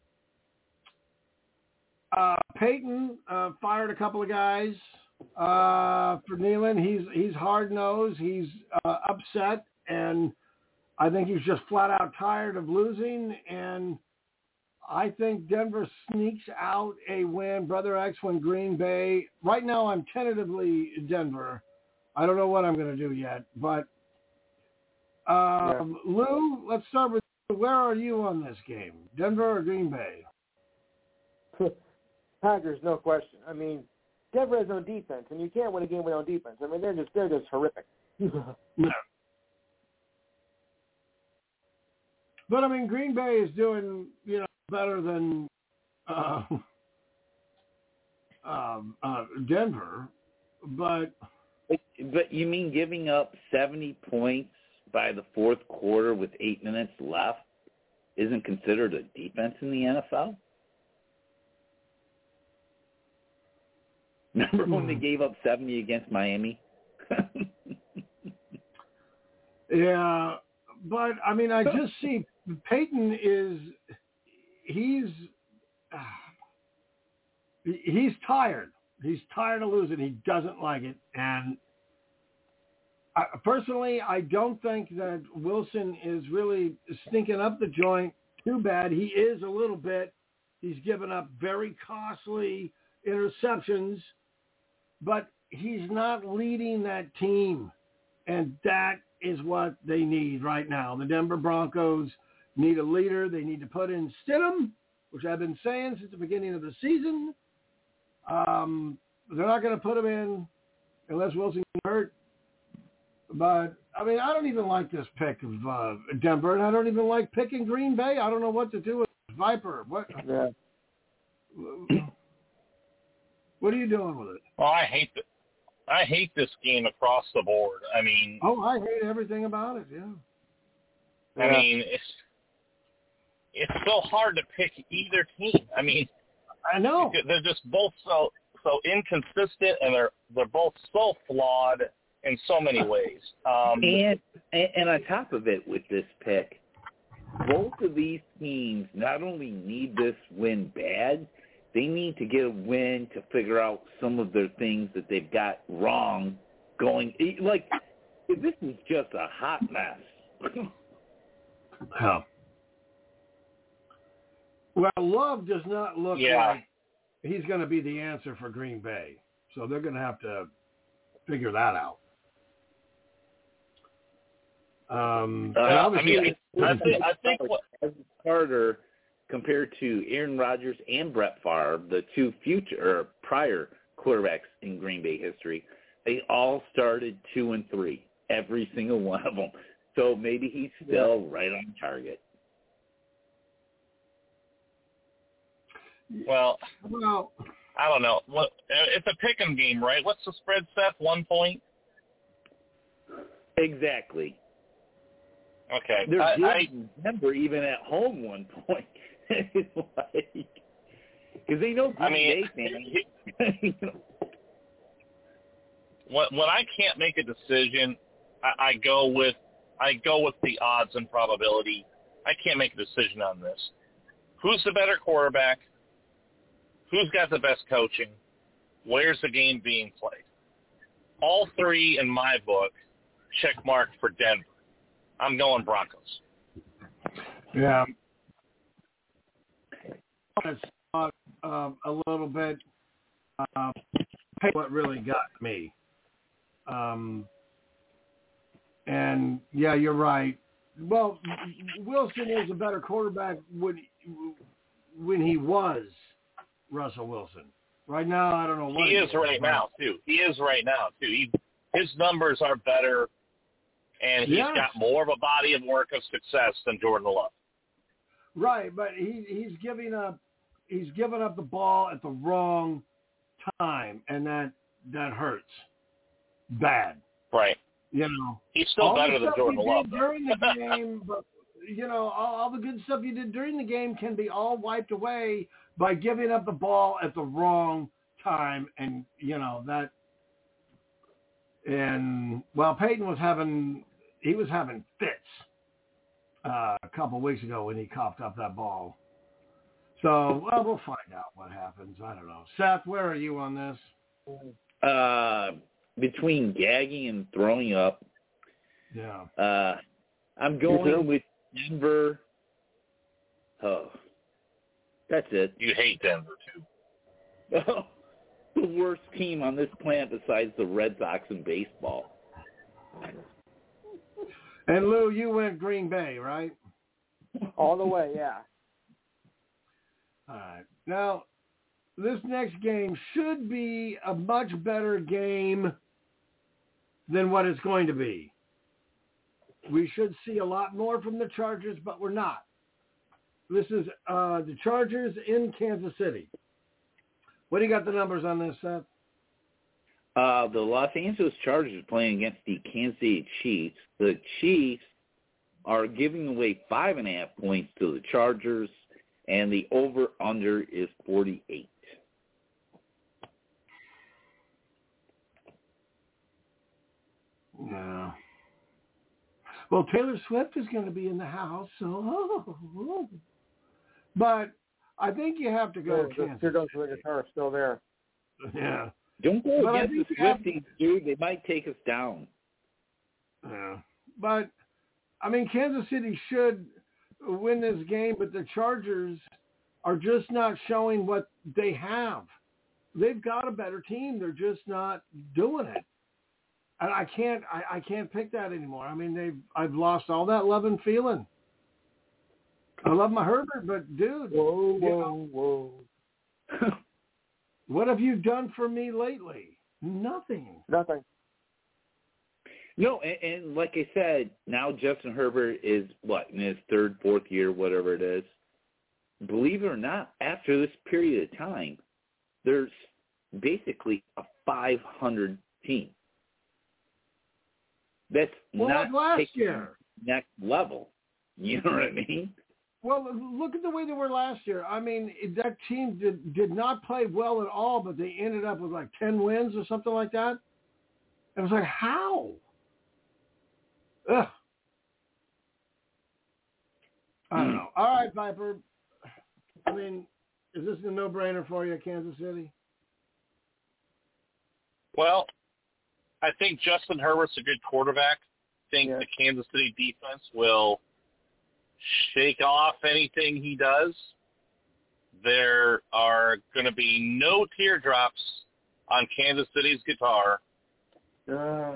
uh, Peyton uh, fired a couple of guys uh, for Neyland. He's he's hard nosed. He's uh, upset, and I think he's just flat out tired of losing. And I think Denver sneaks out a win. Brother X when Green Bay. Right now I'm tentatively Denver. I don't know what I'm going to do yet. But um, yeah. Lou, let's start with you. Where are you on this game? Denver or Green Bay? Packers, no question. I mean, Denver has no defense, and you can't win a game without defense. I mean, they're just they're just horrific. No. But I mean, Green Bay is doing you know better than uh, um, uh, Denver, but but but you mean giving up seventy points by the fourth quarter with eight minutes left isn't considered a defense in the N F L? Remember when they gave up seventy against Miami? Yeah, but I mean, I just see Peyton is he's he's tired. He's tired of losing. He doesn't like it, and I, personally, I don't think that Wilson is really stinking up the joint too bad. He is a little bit. He's given up very costly interceptions, but he's not leading that team, and that is what they need right now. The Denver Broncos need a leader. They need to put in Stidham, which I've been saying since the beginning of the season. Um, they're not going to put him in unless Wilson gets hurt. But, I mean, I don't even like this pick of uh, Denver, and I don't even like picking Green Bay. I don't know what to do with Viper. What? Yeah. What are you doing with it? Well, I hate the, I hate this game across the board. I mean, Oh, I hate everything about it, yeah. I Yeah. mean, it's it's so hard to pick either team. I mean, I know. they're just both so so inconsistent, and they're they're both so flawed in so many ways. Um, And, and and on top of it, with this pick, both of these teams not only need this win bad, they need to get a win to figure out some of their things that they've got wrong going. Like, this is just a hot mess. Oh. Well, Love does not look Yeah. like he's going to be the answer for Green Bay. So they're going to have to figure that out. Um, Uh, and I obviously, mean, I think, I think what, Carter compared to Aaron Rodgers and Brett Favre, the two future or prior quarterbacks in Green Bay history, they all started two and three, every single one of them. So maybe he's still right on target. Well, Well, I don't know. What, it's a pick'em game, right? What's the spread, Seth? One point? Exactly. Okay. They're I, good I, in Denver even at home one point. It's like, because they know Green I mean, Bay fans. when, when I can't make a decision, I, I go with I go with the odds and probability. I can't make a decision on this. Who's the better quarterback? Who's got the best coaching? Where's the game being played? All three, in my book, check mark for Denver. I'm going Broncos. yeah. It's uh, uh, a little bit uh, what really got me. Um, and, yeah, you're right. Well, Wilson is a better quarterback when, when he was Russell Wilson. Right now, I don't know what he, he is right now, too. He is right now, too. He, his numbers are better, and he's yes. got more of a body of work of success than Jordan Love. Right, but he, he's giving up he's giving up the ball at the wrong time, and that that hurts bad. Right. You know, he's still all better the than stuff Jordan you Love did though. during the game, but you know, all, all the good stuff you did during the game can be all wiped away by giving up the ball at the wrong time, and you know that. And well, Peyton was having he was having fits uh, a couple of weeks ago when he coughed up that ball. So, well, we'll find out what happens. I don't know. Seth, where are you on this? Uh, between gagging and throwing up, Yeah. uh, I'm going with Denver. Oh, that's it. You hate Denver, too. The worst team on this planet besides the Red Sox in baseball. And, Lou, you went Green Bay, right? All the way, yeah. All right. Now, this next game should be a much better game than what it's going to be. We should see a lot more from the Chargers, but we're not. This is uh, the Chargers in Kansas City. What do you got the numbers on this, Seth? Uh, the Los Angeles Chargers are playing against the Kansas City Chiefs. The Chiefs are giving away five and a half points to the Chargers, and the over-under is forty-eight. Yeah. Well, Taylor Swift is going to be in the house, so. But I think you have to go The Kansas. two dozen guitar are still there. Yeah. Don't go But I against the think you have- Swifties, dude. They might take us down. Yeah. But, I mean, Kansas City should win this game, but the Chargers are just not showing what they have. They've got a better team. They're just not doing it. And I can't I, I can't pick that anymore. I mean, they've I've lost all that love and feeling. I love my Herbert, but dude, Whoa, you know, whoa, whoa. what have you done for me lately? Nothing. Nothing. No, and, and like I said, now Justin Herbert is, what, in his third, fourth year, whatever it is. Believe it or not, after this period of time, there's basically a five hundred team. That's Well, not like last taking year. next level. You know what I mean? Well, look at the way they were last year. I mean, that team did, did not play well at all, but they ended up with like ten wins or something like that. It was like, how? Ugh. I don't know. All right, Viper. I mean, is this a no-brainer for you, Kansas City? Well, I think Justin Herbert's a good quarterback. I think Yeah. the Kansas City defense will shake off anything he does. There are going to be no teardrops on Kansas City's guitar. Uh,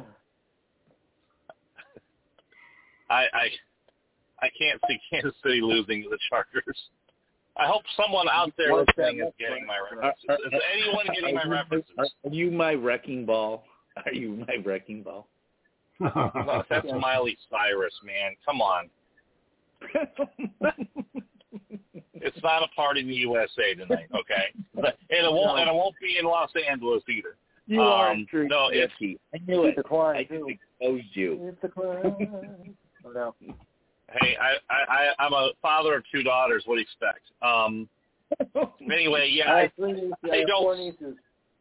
I, I I can't see Kansas City losing to the Chargers. I hope someone out there What's listening that? is getting my references. Is anyone getting my references? Are you my wrecking ball? Are you my wrecking ball? No, that's Yeah. Miley Cyrus, man. Come on. It's not a party in the U S A tonight, okay? But, and it won't, and it won't be in Los Angeles either. You um, are true. No, it's. I knew it. It's the I just exposed you. It's the climb. Oh, no. Hey, I, I, I, I'm a father of two daughters. What do you expect? Um. Anyway, yeah, I, I, have three nieces, I, I have don't. four nieces.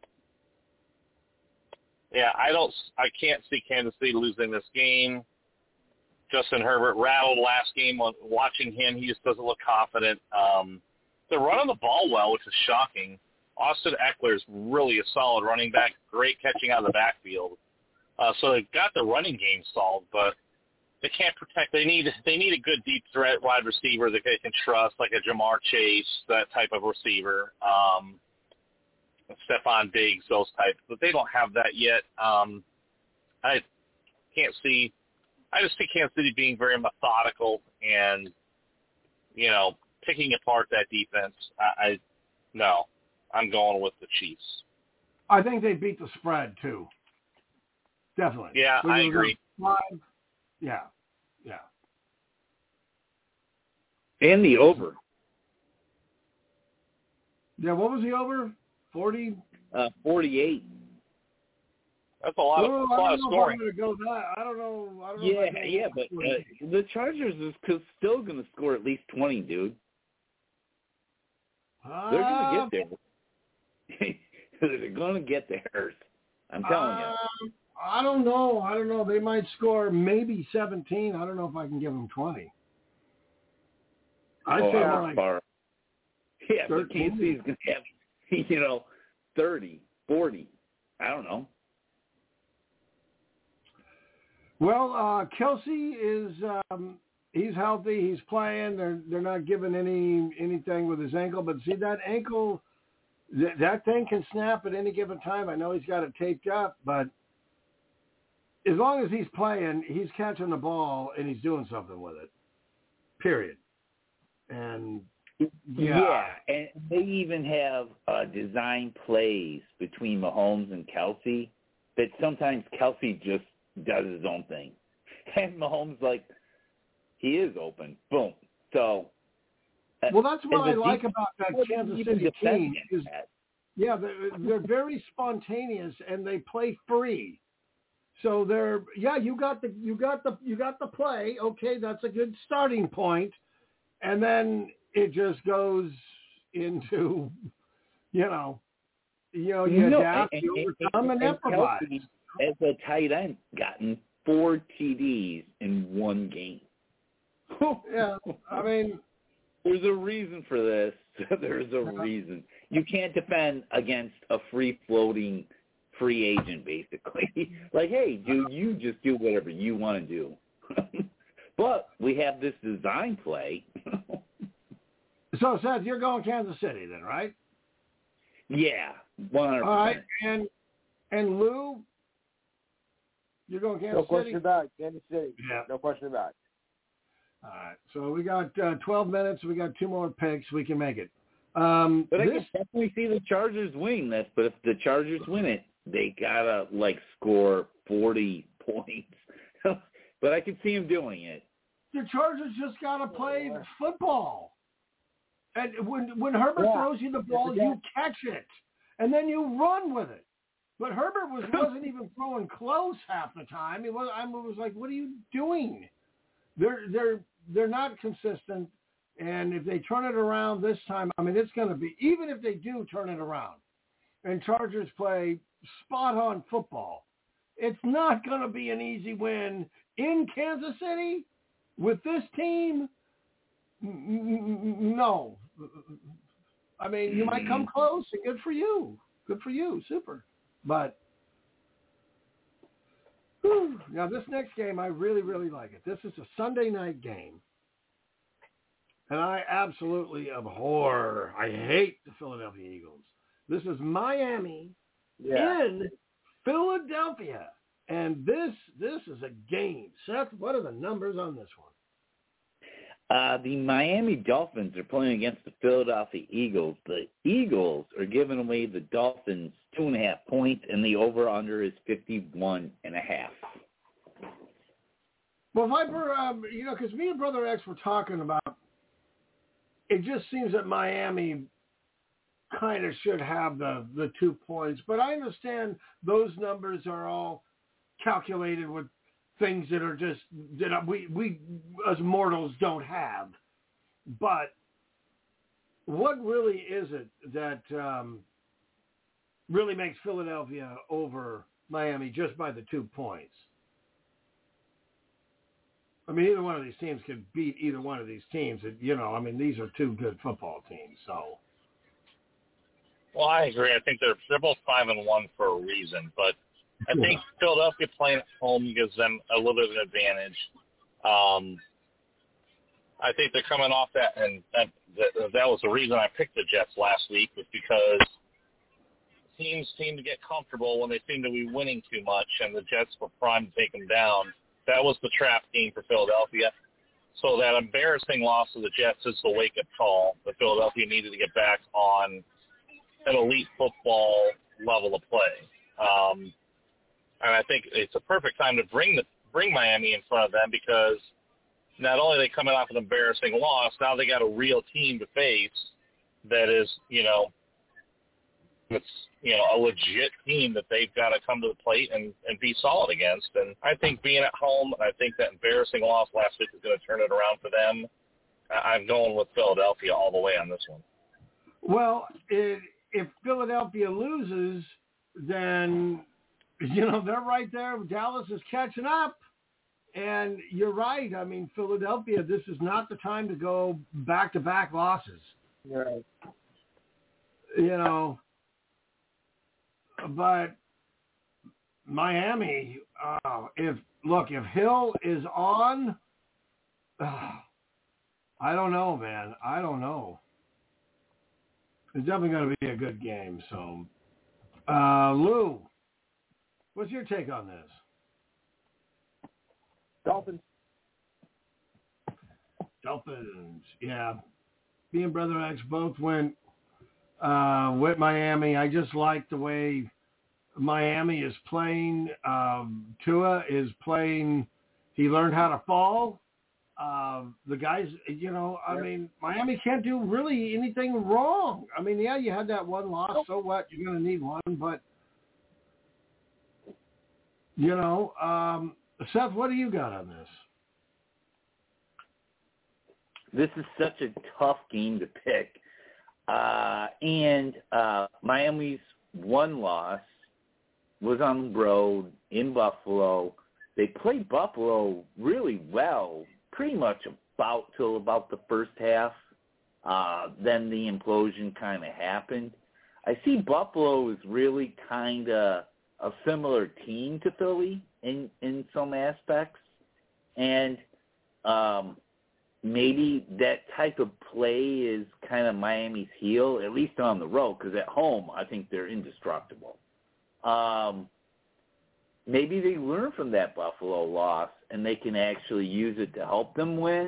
Yeah, I don't. I can't see Kansas City losing this game. Justin Herbert rattled last game. Watching him, he just doesn't look confident. Um, they're running the ball well, which is shocking. Austin Eckler is really a solid running back, great catching out of the backfield. Uh, so they've got the running game solved, but they can't protect. They need they need a good deep threat wide receiver that they can trust, like a Jamar Chase, that type of receiver. Um, Stephon Diggs, those types, but they don't have that yet. Um, I can't see. I just see Kansas City being very methodical and, you know, picking apart that defense. I, I no, I'm going with the Chiefs. I think they beat the spread too. Definitely. Yeah, When I you agree. Five, yeah, yeah. And the over. Yeah, what was the over? Forty. Uh, forty-eight. That's a lot of, Oh, a lot I of don't know scoring. if I'm going to go that. I don't know. I don't know Yeah, if I yeah, but uh, the Chargers is cause still going to score at least twenty, dude. uh, They're going to get there. They're going to get theirs. I'm telling you. Um, I don't know. I don't know. They might score maybe seventeen. I don't know if I can give them twenty. I'd oh, say I'm more like far. Yeah, but thirteen. Kansas City's going to have, you know, thirty, forty. I don't know. Well, uh, Kelsey is um, he's healthy. He's playing. They're they're not giving any anything with his ankle. But see that ankle, th- that thing can snap at any given time. I know he's got it taped up, but as long as he's playing, he's catching the ball and he's doing something with it. Period. And yeah, yeah and they even have uh, design plays between Mahomes and Kelsey that sometimes Kelsey just does his own thing. And Mahomes, like, he is open. Boom. So, uh, well, that's what I the like deep, about that well, Kansas even City team. against Is that. yeah, they're, they're very spontaneous and they play free. So they're yeah, you got the you got the you got the play. Okay, that's a good starting point, and then it just goes into, you know, you know, you no, adapt, and, you and, overcome, and, and, and improvise. Kelsey, as a tight end, gotten four T Ds in one game. Yeah, I mean, there's a reason for this. There's a reason. You can't defend against a free-floating free agent, basically. Like, hey, dude, you just do whatever you want to do. But we have this design play. so Seth, you're going Kansas City then, right? Yeah, one hundred percent. All right, and and Lou, you're going Kansas No City? question about it. Kansas City. Yeah. No question about it. All right, so we got uh, twelve minutes. We got two more picks. We can make it. Um, But I this, can definitely see the Chargers winning this. But if the Chargers win it, they gotta like score forty points. But I can see them doing it. the Chargers just got to play football. And when when Herbert Yeah. throws you the ball, Yeah. you catch it, and then you run with it. But Herbert was wasn't even throwing close half the time. It was I was like, what are you doing? They're they're they're not consistent, and if they turn it around this time, I mean, it's going to be even if they do turn it around, and Chargers play spot on football, it's not going to be an easy win in Kansas City with this team. No. I mean, you might come close, and good for you. Good for you. Super. But whew, now this next game, I really, really like it. This is a Sunday night game. And I absolutely abhor, I hate the Philadelphia Eagles. This is Miami Yeah. in Philadelphia. And this this is a game. Seth, what are the numbers on this one? Uh, the Miami Dolphins are playing against the Philadelphia Eagles. The Eagles are giving away the Dolphins two and a half points, and the over-under is fifty-one and a half. Well, Viper, um, you know, because me and Brother X were talking about it just seems that Miami kind of should have the, the two points. But I understand those numbers are all calculated with things that are just that we, we as mortals don't have. But what really is it that um, really makes Philadelphia over Miami just by the two points? I mean, either one of these teams could beat either one of these teams. You know, I mean, these are two good football teams. So, well, I agree. I think they're they're both five and one for a reason, but I think Philadelphia playing at home gives them a little bit of an advantage. Um, I think they're coming off that, and that, that that was the reason I picked the Jets last week, was because teams seem to get comfortable when they seem to be winning too much, and the Jets were primed to take them down. That was the trap game for Philadelphia. So that embarrassing loss of the Jets is the wake-up call that Philadelphia needed to get back on an elite football level of play. Um, and I think it's a perfect time to bring the bring Miami in front of them, because not only are they coming off an embarrassing loss, now they got a real team to face that is, you know, it's, you know, a legit team that they've got to come to the plate and, and be solid against. And I think being at home, I think that embarrassing loss last week is going to turn it around for them. I'm going with Philadelphia all the way on this one. Well, it, if Philadelphia loses, then, you know, they're right there. Dallas is catching up. And you're right. I mean, Philadelphia, this is not the time to go back-to-back losses. Right. You know, but Miami, uh, if look, if Hill is on, uh, I don't know, man. I don't know. It's definitely going to be a good game. So, uh, Lou, what's your take on this? Dolphins. Dolphins, yeah. Me and Brother X both went uh, with Miami. I just like the way Miami is playing. Um, Tua is playing. He learned how to fall. Uh, the guys, you know, I yep. mean, Miami can't do really anything wrong. I mean, yeah, you had that one loss. So what? You're going to need one. But, you know, um, Seth, what do you got on this? This is such a tough game to pick. Uh, and uh, Miami's one loss was on the road in Buffalo. They played Buffalo really well, pretty much about till about the first half. Uh, then the implosion kind of happened. I see Buffalo is really kind of a similar team to Philly in, in some aspects. And um, maybe that type of play is kind of Miami's heel, at least on the road, because at home I think they're indestructible. Um, maybe they learn from that Buffalo loss and they can actually use it to help them win.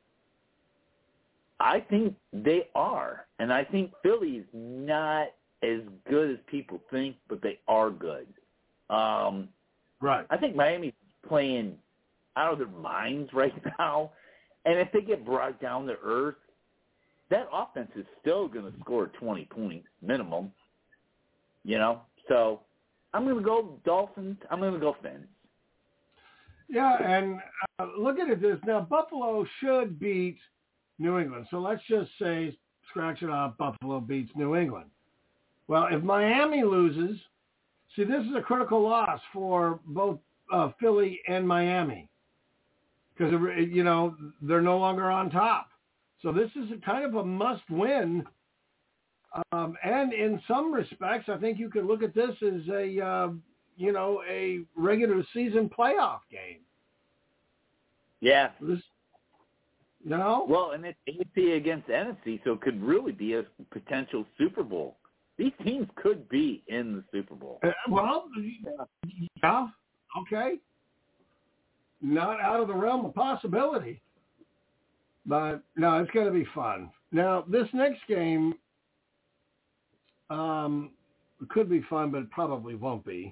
I think they are. And I think Philly is not as good as people think, but they are good. Um, right. I think Miami's playing out of their minds right now. And if they get brought down to earth, that offense is still going to score twenty points minimum, you know? So I'm going to go Dolphins. I'm going to go Fins. Yeah, and uh, look at it this. Now, Buffalo should beat New England. So let's just say, scratch it off, Buffalo beats New England. Well, if Miami loses, see, this is a critical loss for both uh, Philly and Miami because, you know, they're no longer on top. So this is a kind of a must-win. Um, and in some respects, I think you could look at this as a, uh, you know, a regular season playoff game. Yeah. This, you know? Well, and it's A F C against N F C, so it could really be a potential Super Bowl. These teams could be in the Super Bowl. Uh, well, yeah, okay. Not out of the realm of possibility. But, no, it's going to be fun. Now, this next game um, could be fun, but it probably won't be.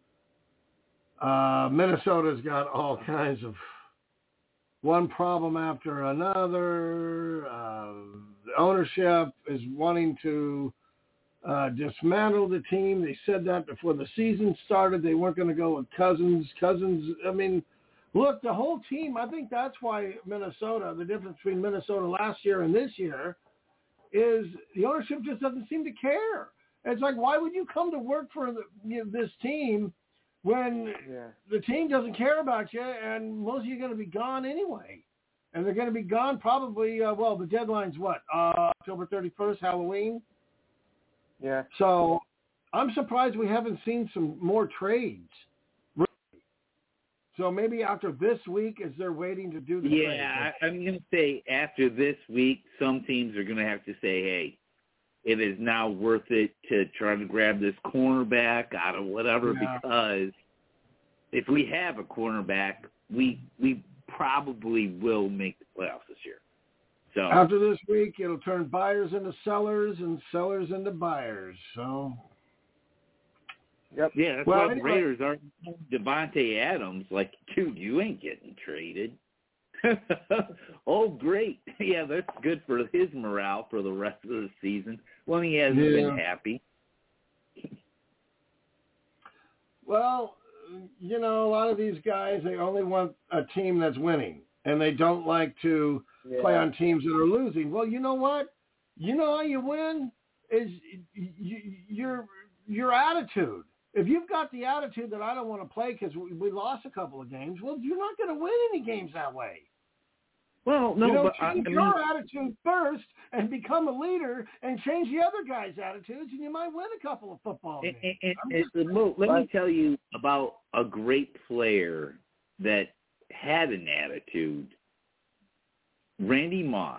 Uh, Minnesota's got all kinds of one problem after another. Uh, ownership is wanting to uh, dismantle the team. They said that before the season started. They weren't going to go with Cousins. Cousins, I mean, look, the whole team, I think that's why Minnesota, the difference between Minnesota last year and this year is the ownership just doesn't seem to care. It's like, why would you come to work for the, you know, this team when yeah. the team doesn't care about you and most of you are going to be gone anyway? And they're going to be gone probably, uh, well, the deadline's what, uh, October thirty-first, Halloween? Yeah. So I'm surprised we haven't seen some more trades. Really. So maybe after this week, as they're waiting to do the yeah, trade. Yeah, I'm going to say after this week, some teams are going to have to say, hey, it is now worth it to try to grab this cornerback out of whatever yeah. because if we have a cornerback, we we probably will make the playoffs this year. So after this week, it'll turn buyers into sellers and sellers into buyers. So, yep. Yeah, that's well, why anyway, the Raiders are Devontae Adams. Like, dude, you ain't getting traded. Oh, great. Yeah, that's good for his morale for the rest of the season when he hasn't yeah. been happy. Well, you know, a lot of these guys, they only want a team that's winning, and they don't like to yeah. play on teams that are losing. Well, you know what? You know how you win is your your attitude. If you've got the attitude that I don't want to play because we, we lost a couple of games, well, you're not going to win any games that way. Well, no, you know, but change I, I your mean, attitude first and become a leader and change the other guys' attitudes, and you might win a couple of football games. It, it, it, it, well, let me tell you about a great player that had an attitude, Randy Moss.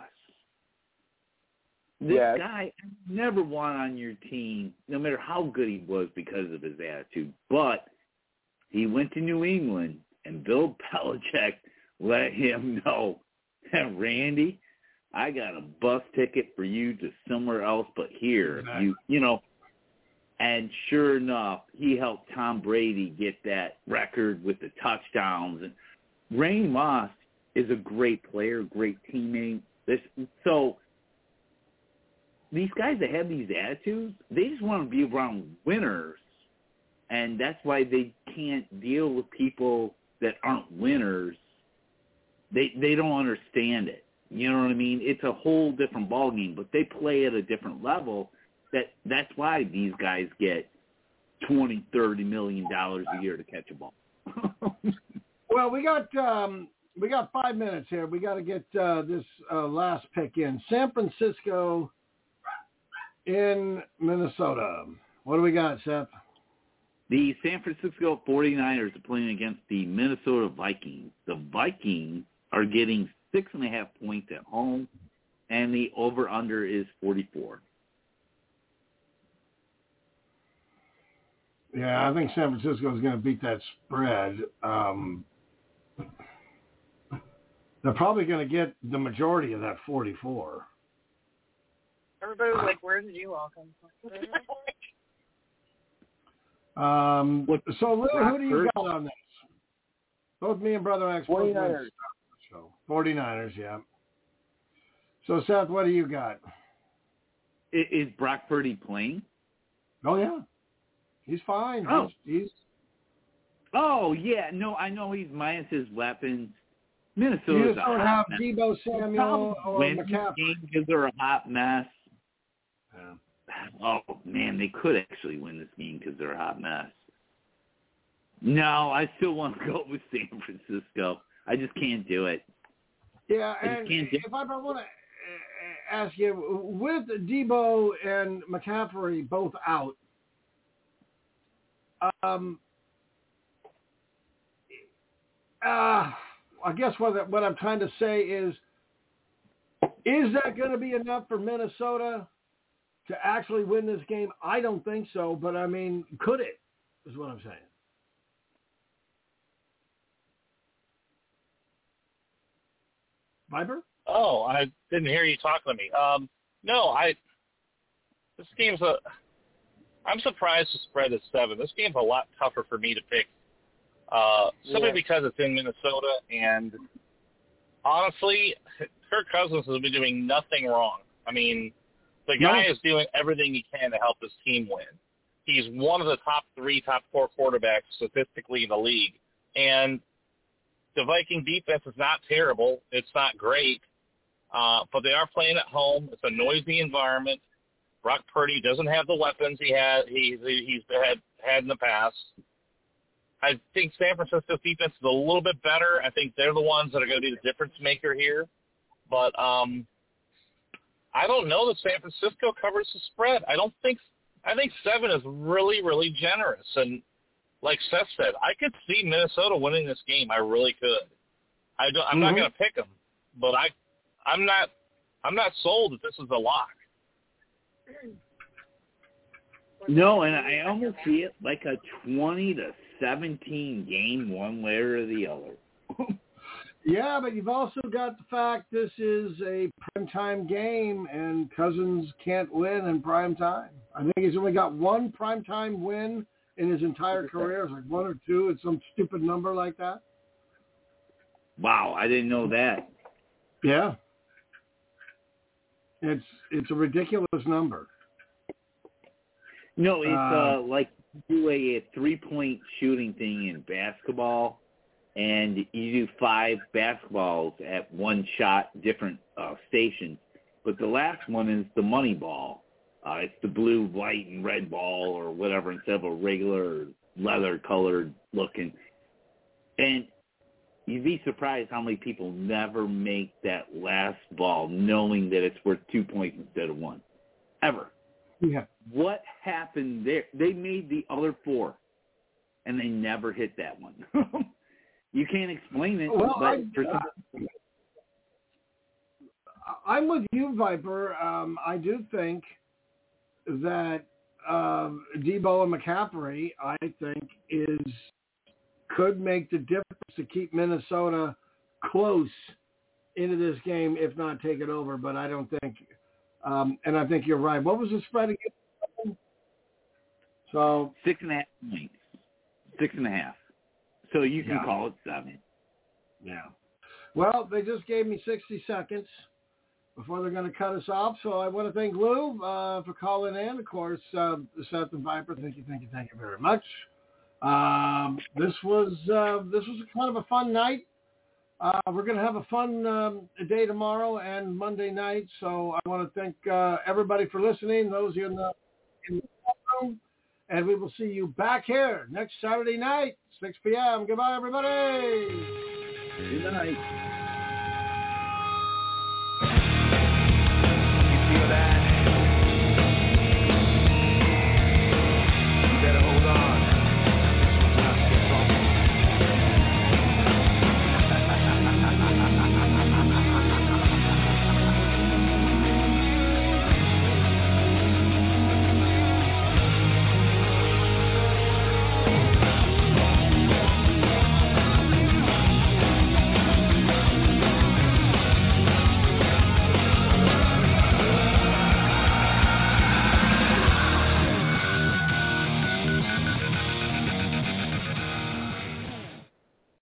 This yes. guy never won on your team, no matter how good he was because of his attitude. But he went to New England, and Bill Belichick let him know, Randy, I got a bus ticket for you to somewhere else but here. Exactly. You you know, and sure enough, he helped Tom Brady get that record with the touchdowns. And Randy Moss is a great player, great teammate. This, so these guys that have these attitudes, they just want to be around winners, and that's why they can't deal with people that aren't winners. They they don't understand it. You know what I mean? It's a whole different ballgame, but they play at a different level. That that's why these guys get twenty, thirty million dollars a year to catch a ball. Well, we got um, we got five minutes here. We got to get uh, this uh, last pick in. San Francisco in Minnesota. What do we got, Seth? The San Francisco forty-niners are playing against the Minnesota Vikings. The Vikings are getting six and a half points at home, and the over-under is forty-four. Yeah, I think San Francisco is going to beat that spread. Um, they're probably going to get the majority of that forty-four. Everybody was like, where did you all come from? um, so, Lou, who do you got on this? Both me and Brother X. forty-niners. forty-niners, yeah. So, Seth, what do you got? Is Brock Purdy playing? Oh, yeah. He's fine. Oh. He's, he's Oh, yeah. No, I know he's minus his weapons. Minnesota's you just don't a have hot mess. Deebo Samuel or Win McCaffrey. game because they're a hot mess. Yeah. Oh, man, they could actually win this game because they're a hot mess. No, I still want to go with San Francisco. I just can't do it. Yeah, I and can't do if I want to ask you, with Deebo and McCaffrey both out, um, uh, I guess what what I'm trying to say is, is that going to be enough for Minnesota to actually win this game? I don't think so, but I mean, could it? Is what I'm saying. Viber? Oh, I didn't hear you talking to me. Um, no, I. This game's a. I'm surprised the spread is seven. This game's a lot tougher for me to pick, uh, simply yeah. because it's in Minnesota, and honestly, Kirk Cousins has been doing nothing wrong. I mean, the guy no. is doing everything he can to help his team win. He's one of the top three, top four quarterbacks statistically in the league. And the Viking defense is not terrible. It's not great. Uh, but they are playing at home. It's a noisy environment. Brock Purdy doesn't have the weapons he had he, he's had, had in the past. I think San Francisco's defense is a little bit better. I think they're the ones that are going to be the difference maker here. But um, I don't know that San Francisco covers the spread. I don't think – I think seven is really, really generous. And like Seth said, I could see Minnesota winning this game. I really could. I don't, I'm mm-hmm. not going to pick them, but I, I'm not I'm not sold that this is a lock. No, and I almost see it like a twenty to seventeen game one way or the other. Yeah, but you've also got the fact this is a primetime game, and Cousins can't win in primetime. I think he's only got one primetime win in his entire career. It's like one or two. It's some stupid number like that. Wow, I didn't know that. Yeah. It's it's a ridiculous number. No, it's uh, uh, like you do a, a three-point shooting thing in basketball, and you do five basketballs at one shot, different uh, stations. But the last one is the money ball. Uh, it's the blue, white, and red ball or whatever instead of a regular leather-colored looking. And you'd be surprised how many people never make that last ball knowing that it's worth two points instead of one. Ever. Yeah. What happened there? They made the other four, and they never hit that one. You can't explain it. Well, but I, for some... uh, I'm with you, Viper. Um, I do think that um, Debo and McCaffrey, I think, is could make the difference to keep Minnesota close into this game, if not take it over. But I don't think, um, and I think you're right. What was the spread again? So six and a half points. Six and a half. So you can yeah. call it seven. Yeah. Well, they just gave me sixty seconds before they're going to cut us off. So I want to thank Lou uh, for calling in. Of course, uh, Seth and Viper, thank you, thank you, thank you very much. Um, this was uh, this was kind of a fun night. Uh, we're going to have a fun um, day tomorrow and Monday night. So I want to thank uh, everybody for listening, those in the, in the room, and we will see you back here next Saturday night, six p.m. Goodbye, everybody. Good night. You feel that?